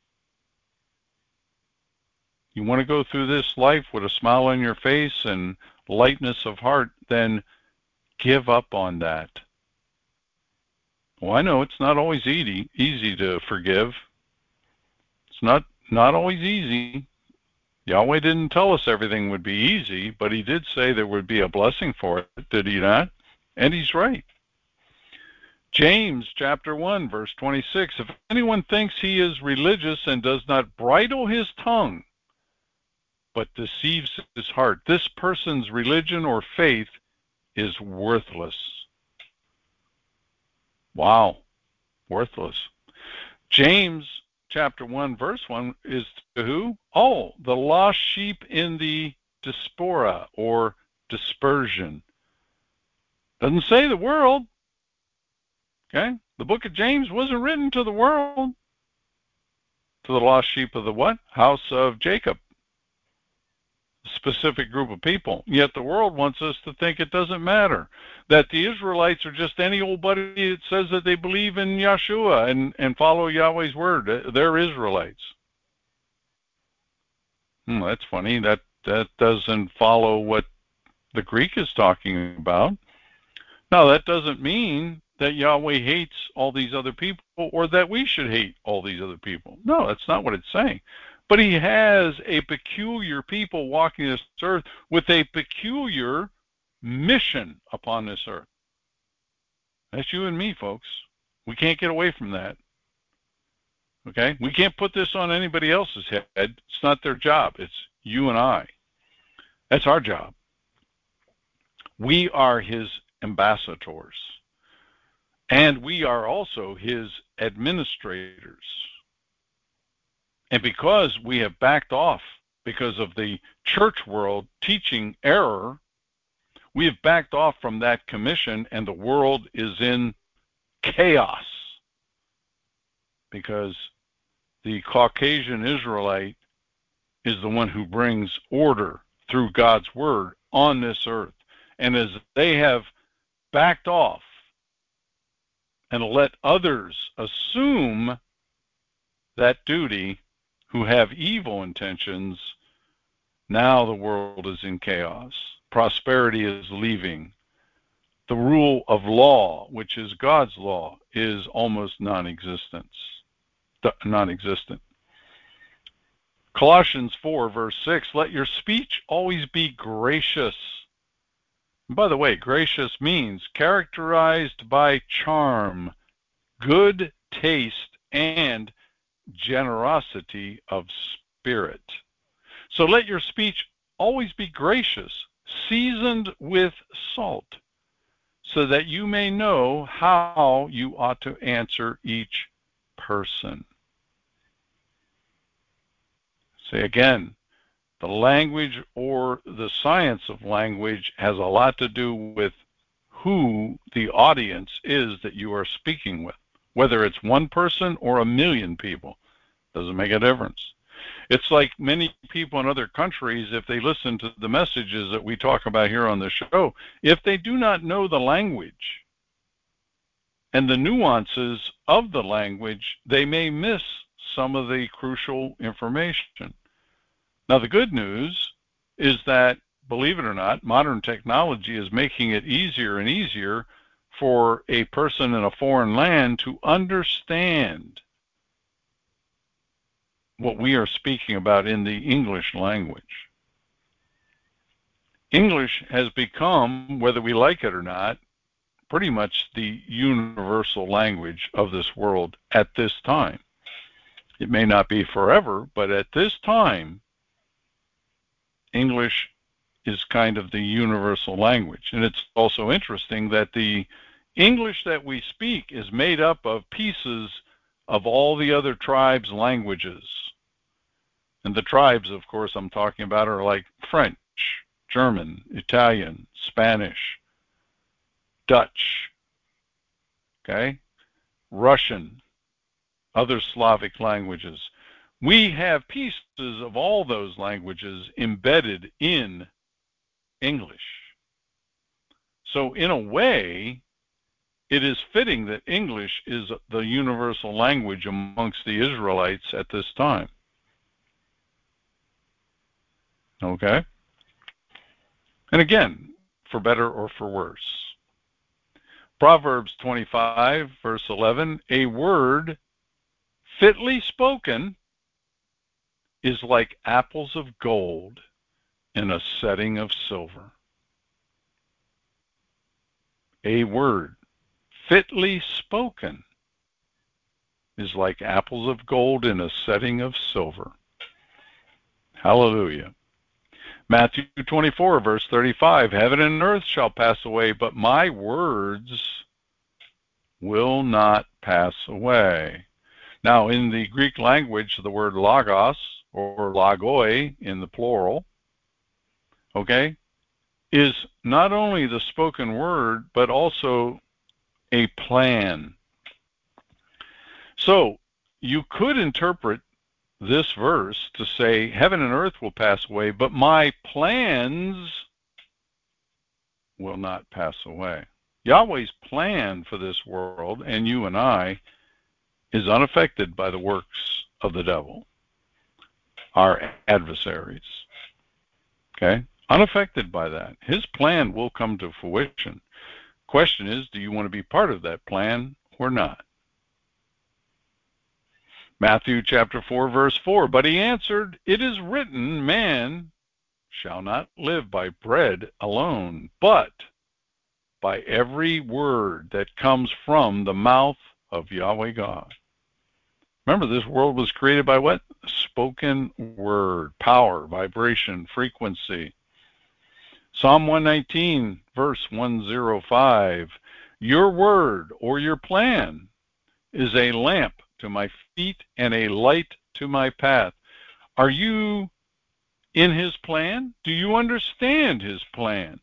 You want to go through this life with a smile on your face and lightness of heart, then give up on that. Well, I know it's not always easy to forgive. It's not always easy. Yahweh didn't tell us everything would be easy, but he did say there would be a blessing for it, did he not? And he's right. James chapter 1, verse 26, if anyone thinks he is religious and does not bridle his tongue, but deceives his heart, this person's religion or faith is worthless. Wow, worthless. James chapter 1, verse 1 is to who? Oh, the lost sheep in the diaspora or dispersion. Doesn't say the world. Okay? The book of James wasn't written to the world. To the lost sheep of the what? House of Jacob. Specific group of people. Yet the world wants us to think it doesn't matter. That the Israelites are just any old buddy that says that they believe in Yeshua and follow Yahweh's word. They're Israelites. That's funny. That doesn't follow what the Greek is talking about. Now, that doesn't mean that Yahweh hates all these other people or that we should hate all these other people. No, that's not what it's saying. But he has a peculiar people walking this earth with a peculiar mission upon this earth. That's you and me, folks. We can't get away from that. Okay? We can't put this on anybody else's head. It's not their job. It's you and I. That's our job. We are his ambassadors. And we are also his administrators. And because we have backed off because of the church world teaching error, we have backed off from that commission and the world is in chaos. Because the Caucasian Israelite is the one who brings order through God's word on this earth. And as they have backed off and let others assume that duty who have evil intentions, Now the world is in chaos. Prosperity is leaving. The rule of law, which is God's law, is almost non-existent. Colossians 4, verse 6, let your speech always be gracious. And by the way, gracious means characterized by charm, good taste, and generosity of spirit. So let your speech always be gracious, seasoned with salt, so that you may know how you ought to answer each person. Say again, the language or the science of language has a lot to do with who the audience is that you are speaking with. Whether it's one person or a million people, doesn't make a difference. It's like many people in other countries, if they listen to the messages that we talk about here on the show, if they do not know the language and the nuances of the language, they may miss some of the crucial information. Now, the good news is that, believe it or not, modern technology is making it easier and easier for a person in a foreign land to understand what we are speaking about in the English language. English has become, whether we like it or not, pretty much the universal language of this world at this time. It may not be forever, but at this time, English is kind of the universal language. And it's also interesting that the English that we speak is made up of pieces of all the other tribes' languages. And the tribes, of course, I'm talking about are like French, German, Italian, Spanish, Dutch, okay, Russian, other Slavic languages. We have pieces of all those languages embedded in English. So in a way, it is fitting that English is the universal language amongst the Israelites at this time. Okay? And again, for better or for worse. Proverbs 25, verse 11, a word fitly spoken is like apples of gold in a setting of silver. A word fitly spoken is like apples of gold in a setting of silver. Hallelujah. Matthew 24, verse 35, heaven and earth shall pass away, but my words will not pass away. Now, in the Greek language, the word logos, or logoi in the plural, okay, is not only the spoken word, but also a plan. So, you could interpret this verse to say, heaven and earth will pass away, but my plans will not pass away. Yahweh's plan for this world, and you and I, is unaffected by the works of the devil, our adversaries. Okay? Unaffected by that. His plan will come to fruition. Question is, do you want to be part of that plan or not? Matthew chapter 4, verse 4, but he answered, it is written, man shall not live by bread alone, but by every word that comes from the mouth of Yahweh God. Remember, this world was created by what? Spoken word, power, vibration, frequency. Psalm 119, verse 105, your word or your plan is a lamp to my feet and a light to my path. Are you in his plan? Do you understand his plan?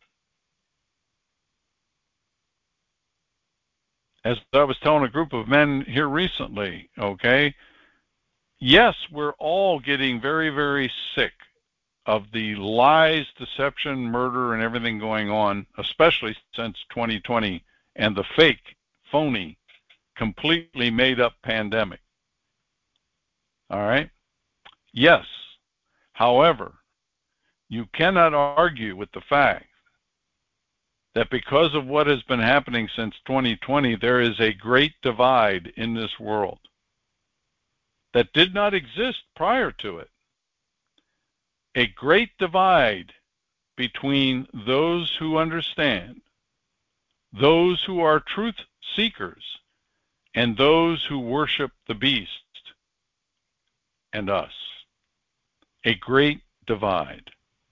As I was telling a group of men here recently, okay, yes, we're all getting very, very sick of the lies, deception, murder, and everything going on, especially since 2020 and the fake, phony, completely made up pandemic. All right? Yes. However, You cannot argue with the fact that because of what has been happening since 2020, there is a great divide in this world that did not exist prior to it. A great divide between those who understand, those who are truth seekers, and those who worship the beast and us. A great divide.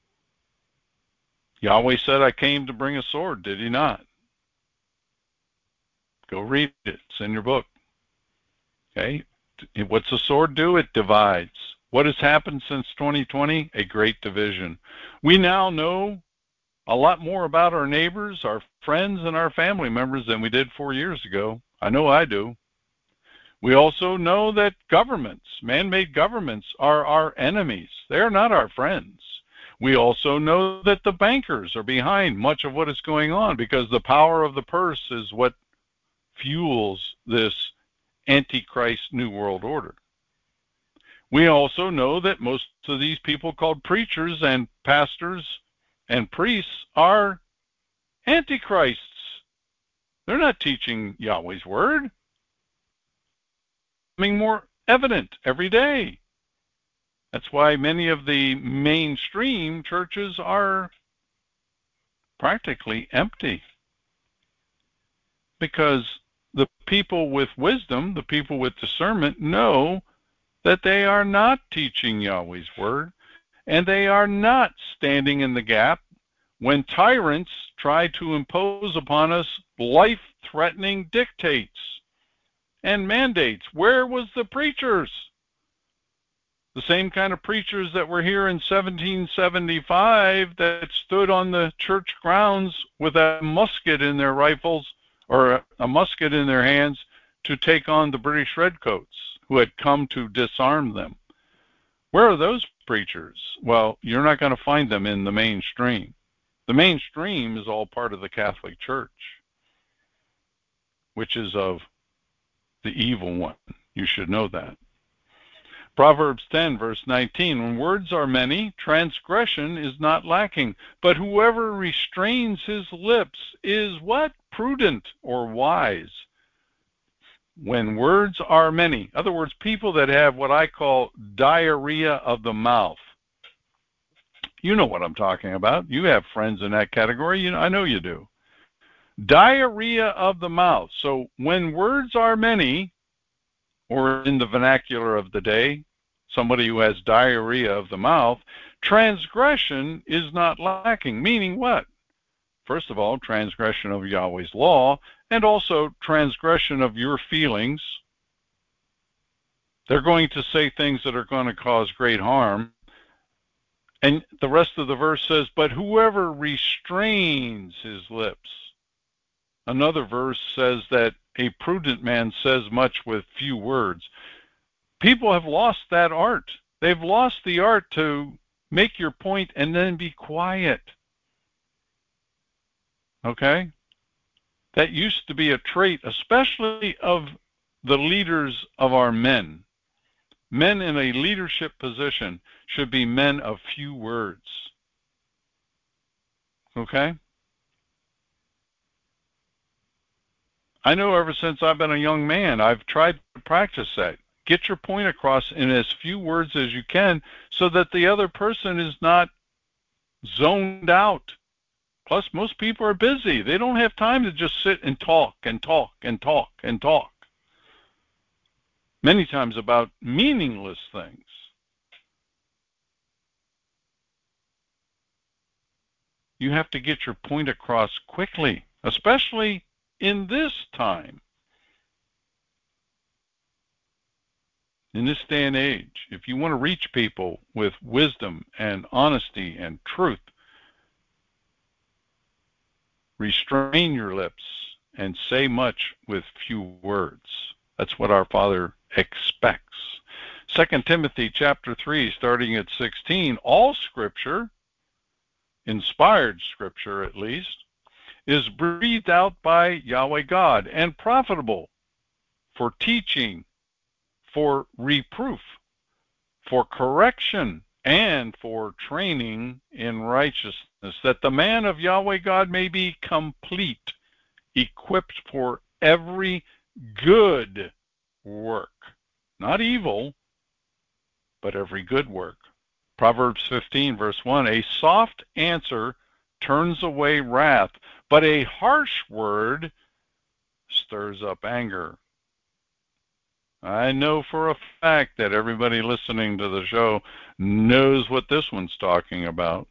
Yahweh said, I came to bring a sword, did he not? Go read it. It's in your book. Okay? What's a sword do? It divides. What has happened since 2020? A great division. We now know a lot more about our neighbors, our friends, and our family members than we did 4 years ago. I know I do. We also know that governments, man-made governments, are our enemies. They're not our friends. We also know that the bankers are behind much of what is going on because the power of the purse is what fuels this Antichrist New World Order. We also know that most of these people called preachers and pastors and priests are antichrists. They're not teaching Yahweh's word. Becoming more evident every day. That's why many of the mainstream churches are practically empty. Because the people with wisdom, the people with discernment, know that they are not teaching Yahweh's word, and they are not standing in the gap when tyrants try to impose upon us life-threatening dictates and mandates. Where was the preachers? The same kind of preachers that were here in 1775 that stood on the church grounds with a musket in their rifles or a musket in their hands to take on the British Redcoats who had come to disarm them. Where are those preachers? Well, you're not going to find them in the mainstream. The mainstream is all part of the Catholic Church, which is of the evil one. You should know that. Proverbs 10, verse 19, when words are many, transgression is not lacking, but whoever restrains his lips is what? Prudent or wise. When words are many, in other words, people that have what I call diarrhea of the mouth. You know what I'm talking about. You have friends in that category. I know you do. Diarrhea of the mouth. So when words are many, or in the vernacular of the day, somebody who has diarrhea of the mouth, transgression is not lacking. Meaning what? First of all, transgression of Yahweh's law, and also transgression of your feelings. They're going to say things that are going to cause great harm. And the rest of the verse says, but whoever restrains his lips. Another verse says that a prudent man says much with few words. People have lost that art. They've lost the art to make your point and then be quiet. Okay? That used to be a trait, especially of the leaders of our men. Men in a leadership position should be men of few words. Okay? I know ever since I've been a young man, I've tried to practice that. Get your point across in as few words as you can so that the other person is not zoned out. Plus, most people are busy. They don't have time to just sit and talk and talk and talk and talk. Many times about meaningless things. You have to get your point across quickly, especially in this time. In this day and age, if you want to reach people with wisdom and honesty and truth, restrain your lips and say much with few words. That's what our Father expects. 2 Timothy chapter 3, starting at 16, all Scripture, inspired Scripture at least, is breathed out by Yahweh God and profitable for teaching, for reproof, for correction, and for training in righteousness, that the man of Yahweh God may be complete, equipped for every good work. Not evil, but every good work. Proverbs 15, verse 1, a soft answer turns away wrath, but a harsh word stirs up anger. I know for a fact that everybody listening to the show knows what this one's talking about.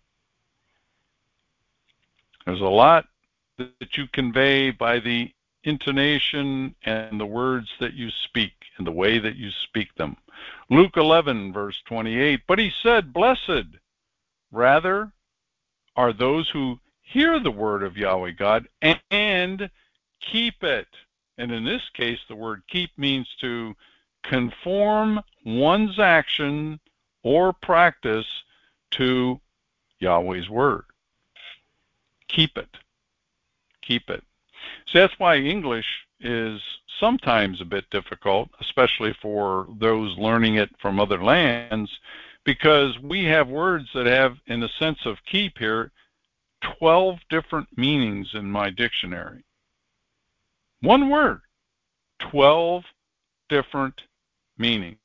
There's a lot that you convey by the intonation and the words that you speak and the way that you speak them. Luke 11, verse 28, but he said, blessed, rather, are those who hear the word of Yahweh God and keep it. And in this case, the word keep means to conform one's action or practice to Yahweh's word. Keep it. Keep it. So that's why English is sometimes a bit difficult, especially for those learning it from other lands, because we have words that have, in the sense of keep here, 12 different meanings in my dictionary. One word, 12 different meanings.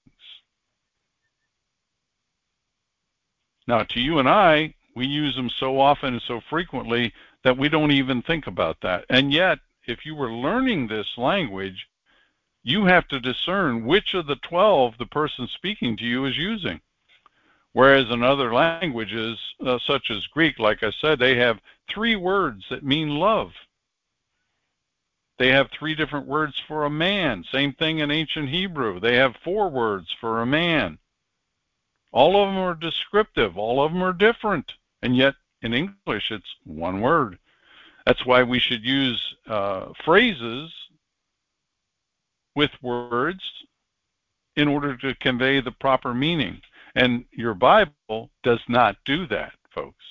Now, to you and I, we use them so often and so frequently that we don't even think about that. And yet, if you were learning this language, you have to discern which of the 12 the person speaking to you is using. Whereas in other languages, such as Greek, like I said, they have 3 words that mean love. They have 3 different words for a man. Same thing in ancient Hebrew. They have 4 words for a man. All of them are descriptive. All of them are different. And yet, in English, it's one word. That's why we should use phrases with words in order to convey the proper meaning. And your Bible does not do that, folks.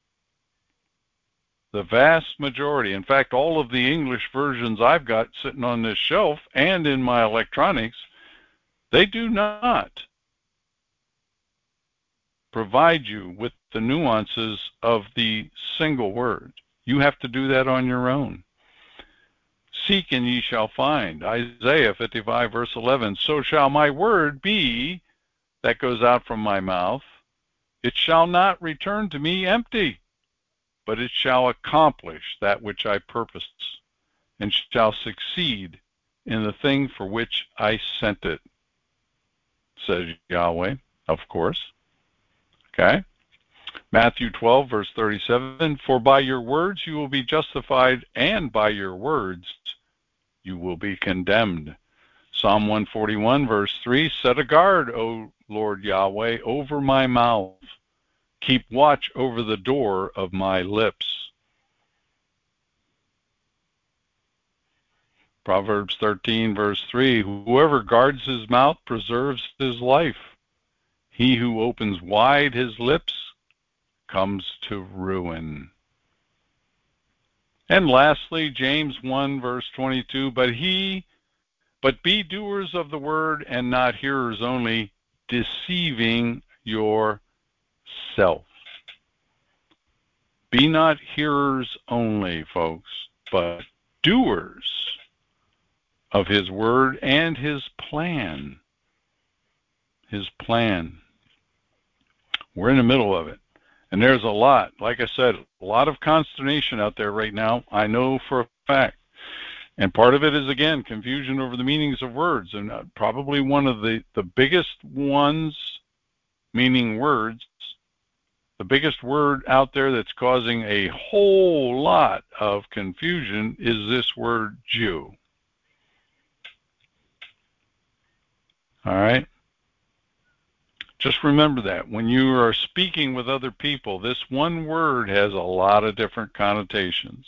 The vast majority, in fact, all of the English versions I've got sitting on this shelf and in my electronics, they do not provide you with the nuances of the single word. You have to do that on your own. Seek and ye shall find. Isaiah 55, verse 11. So shall my word be that goes out from my mouth. It shall not return to me empty, but it shall accomplish that which I purpose, and shall succeed in the thing for which I sent it, says Yahweh, of course. Okay? Matthew 12, verse 37, for by your words you will be justified, and by your words you will be condemned. Psalm 141, verse 3, set a guard, O Lord Yahweh, over my mouth. Keep watch over the door of my lips. Proverbs 13, verse 3, whoever guards his mouth preserves his life. He who opens wide his lips comes to ruin. And lastly, James 1, verse 22, but be doers of the word and not hearers only, deceiving yourself. Be not hearers only, folks, but doers of his word and his plan. His plan. We're in the middle of it. And there's a lot, like I said, a lot of consternation out there right now. I know for a fact. And part of it is, again, confusion over the meanings of words. And probably one of the biggest ones, meaning words, the biggest word out there that's causing a whole lot of confusion is this word Jew. All right? Just remember that. When you are speaking with other people, this one word has a lot of different connotations.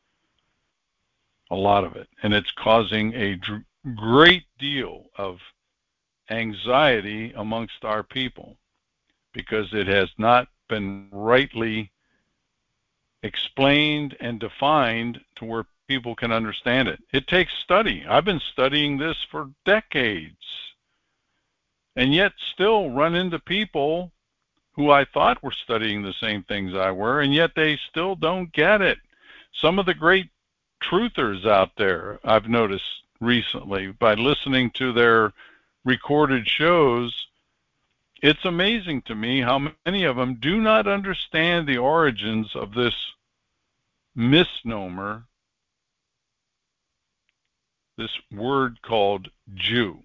A lot of it. And it's causing a great deal of anxiety amongst our people because it has not been rightly explained and defined to where people can understand it. It takes study. I've been studying this for decades. And yet still run into people who I thought were studying the same things I were, and yet they still don't get it. Some of the great truthers out there, I've noticed recently by listening to their recorded shows, it's amazing to me how many of them do not understand the origins of this misnomer, this word called Jew,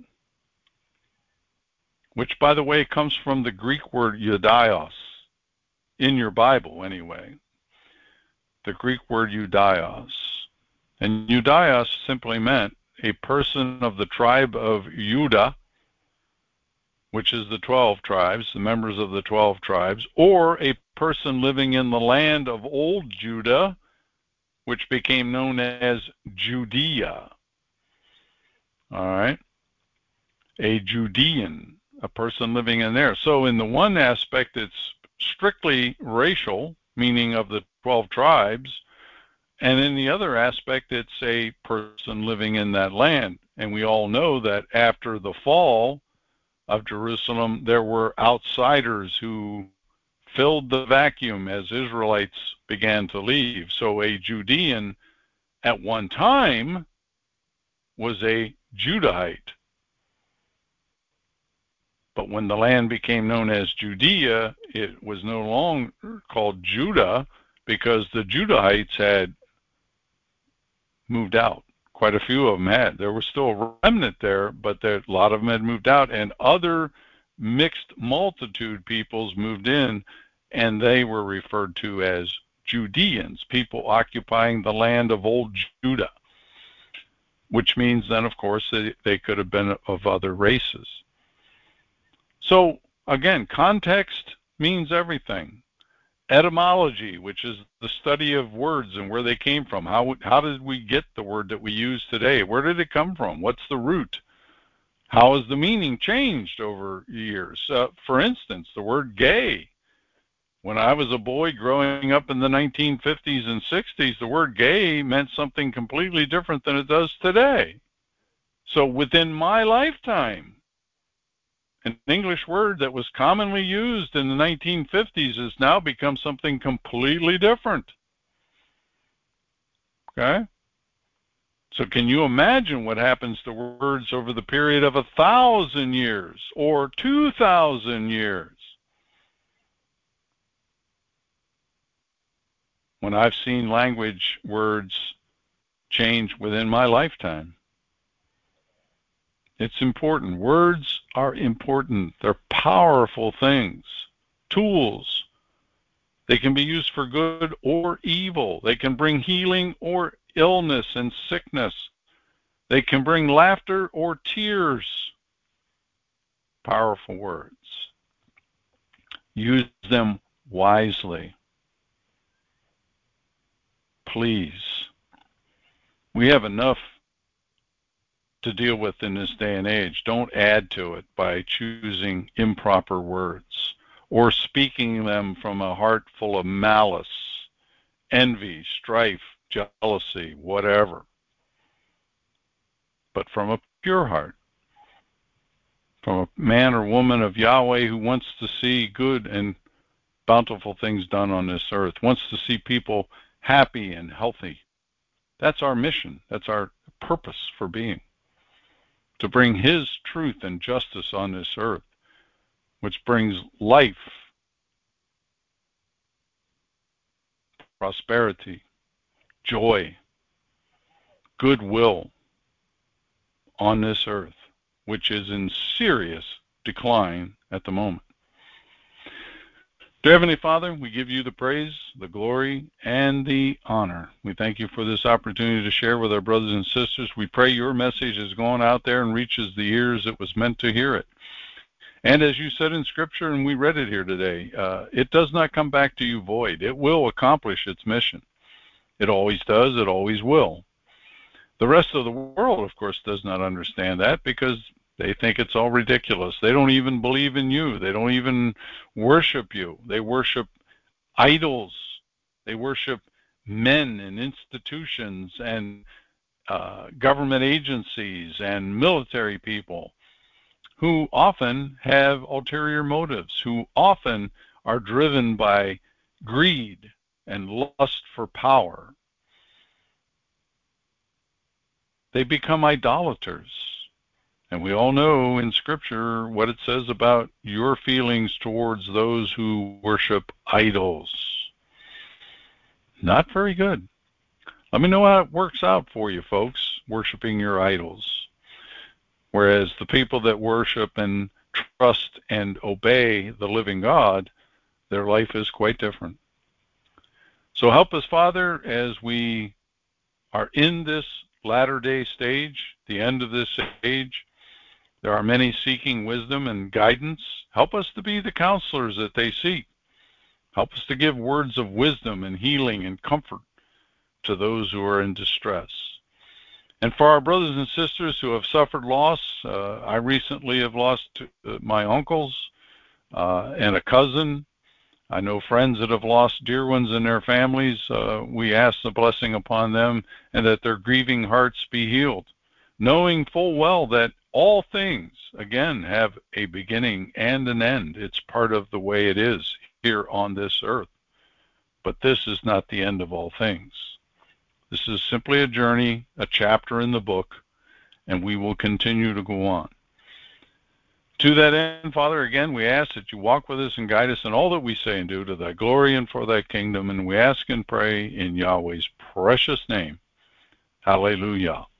which, by the way, comes from the Greek word Judaios, in your Bible anyway, the Greek word Judaios. And Judaios simply meant a person of the tribe of Judah, which is the 12 tribes, the members of the 12 tribes, or a person living in the land of old Judah, which became known as Judea. All right? A Judean, a person living in there. So in the one aspect, it's strictly racial, meaning of the 12 tribes, and in the other aspect, it's a person living in that land. And we all know that after the fall of Jerusalem, there were outsiders who filled the vacuum as Israelites began to leave. So a Judean at one time was a Judahite. But when the land became known as Judea, it was no longer called Judah because the Judahites had moved out. Quite a few of them had. There was still a remnant there, but a lot of them had moved out, and other mixed multitude peoples moved in, and they were referred to as Judeans, people occupying the land of old Judah, which means then, of course, they could have been of other races. So, again, context means everything. Etymology, which is the study of words and where they came from. How did we get the word that we use today? Where did it come from? What's the root? How has the meaning changed over years? For instance, the word gay. When I was a boy growing up in the 1950s and 60s, the word gay meant something completely different than it does today. So within my lifetime, an English word that was commonly used in the 1950s has now become something completely different. Okay? So can you imagine what happens to words over the period of 1,000 years or 2,000 years? When I've seen language words change within my lifetime. It's important. Words are important. They're powerful things, tools. They can be used for good or evil. They can bring healing or illness and sickness. They can bring laughter or tears. Powerful words. Use them wisely. Please. We have enough to deal with in this day and age. Don't add to it by choosing improper words or speaking them from a heart full of malice, envy, strife, jealousy, whatever. But from a pure heart, from a man or woman of Yahweh who wants to see good and bountiful things done on this earth, wants to see people happy and healthy. That's our mission. That's our purpose for being. To bring his truth and justice on this earth, which brings life, prosperity, joy, goodwill on this earth, which is in serious decline at the moment. Dear Heavenly Father, we give you the praise, the glory, and the honor. We thank you for this opportunity to share with our brothers and sisters. We pray your message is going out there and reaches the ears it was meant to hear it. And as you said in Scripture, and we read it here today, it does not come back to you void. It will accomplish its mission. It always does. It always will. The rest of the world, of course, does not understand that because they think it's all ridiculous. They don't even believe in you. They don't even worship you. They worship idols. They worship men and institutions and government agencies and military people who often have ulterior motives, who often are driven by greed and lust for power, they become idolaters. And we all know in Scripture what it says about your feelings towards those who worship idols. Not very good. Let me know how it works out for you, folks, worshiping your idols. Whereas the people that worship and trust and obey the living God, their life is quite different. So help us, Father, as we are in this latter-day stage, the end of this age. There are many seeking wisdom and guidance. Help us to be the counselors that they seek. Help us to give words of wisdom and healing and comfort to those who are in distress. And for our brothers and sisters who have suffered loss, I recently have lost my uncles and a cousin. I know friends that have lost dear ones in their families. We ask the blessing upon them and that their grieving hearts be healed, knowing full well that all things, again, have a beginning and an end. It's part of the way it is here on this earth. But this is not the end of all things. This is simply a journey, a chapter in the book, and we will continue to go on. To that end, Father, again, we ask that you walk with us and guide us in all that we say and do to thy glory and for thy kingdom, and we ask and pray in Yahweh's precious name. Hallelujah.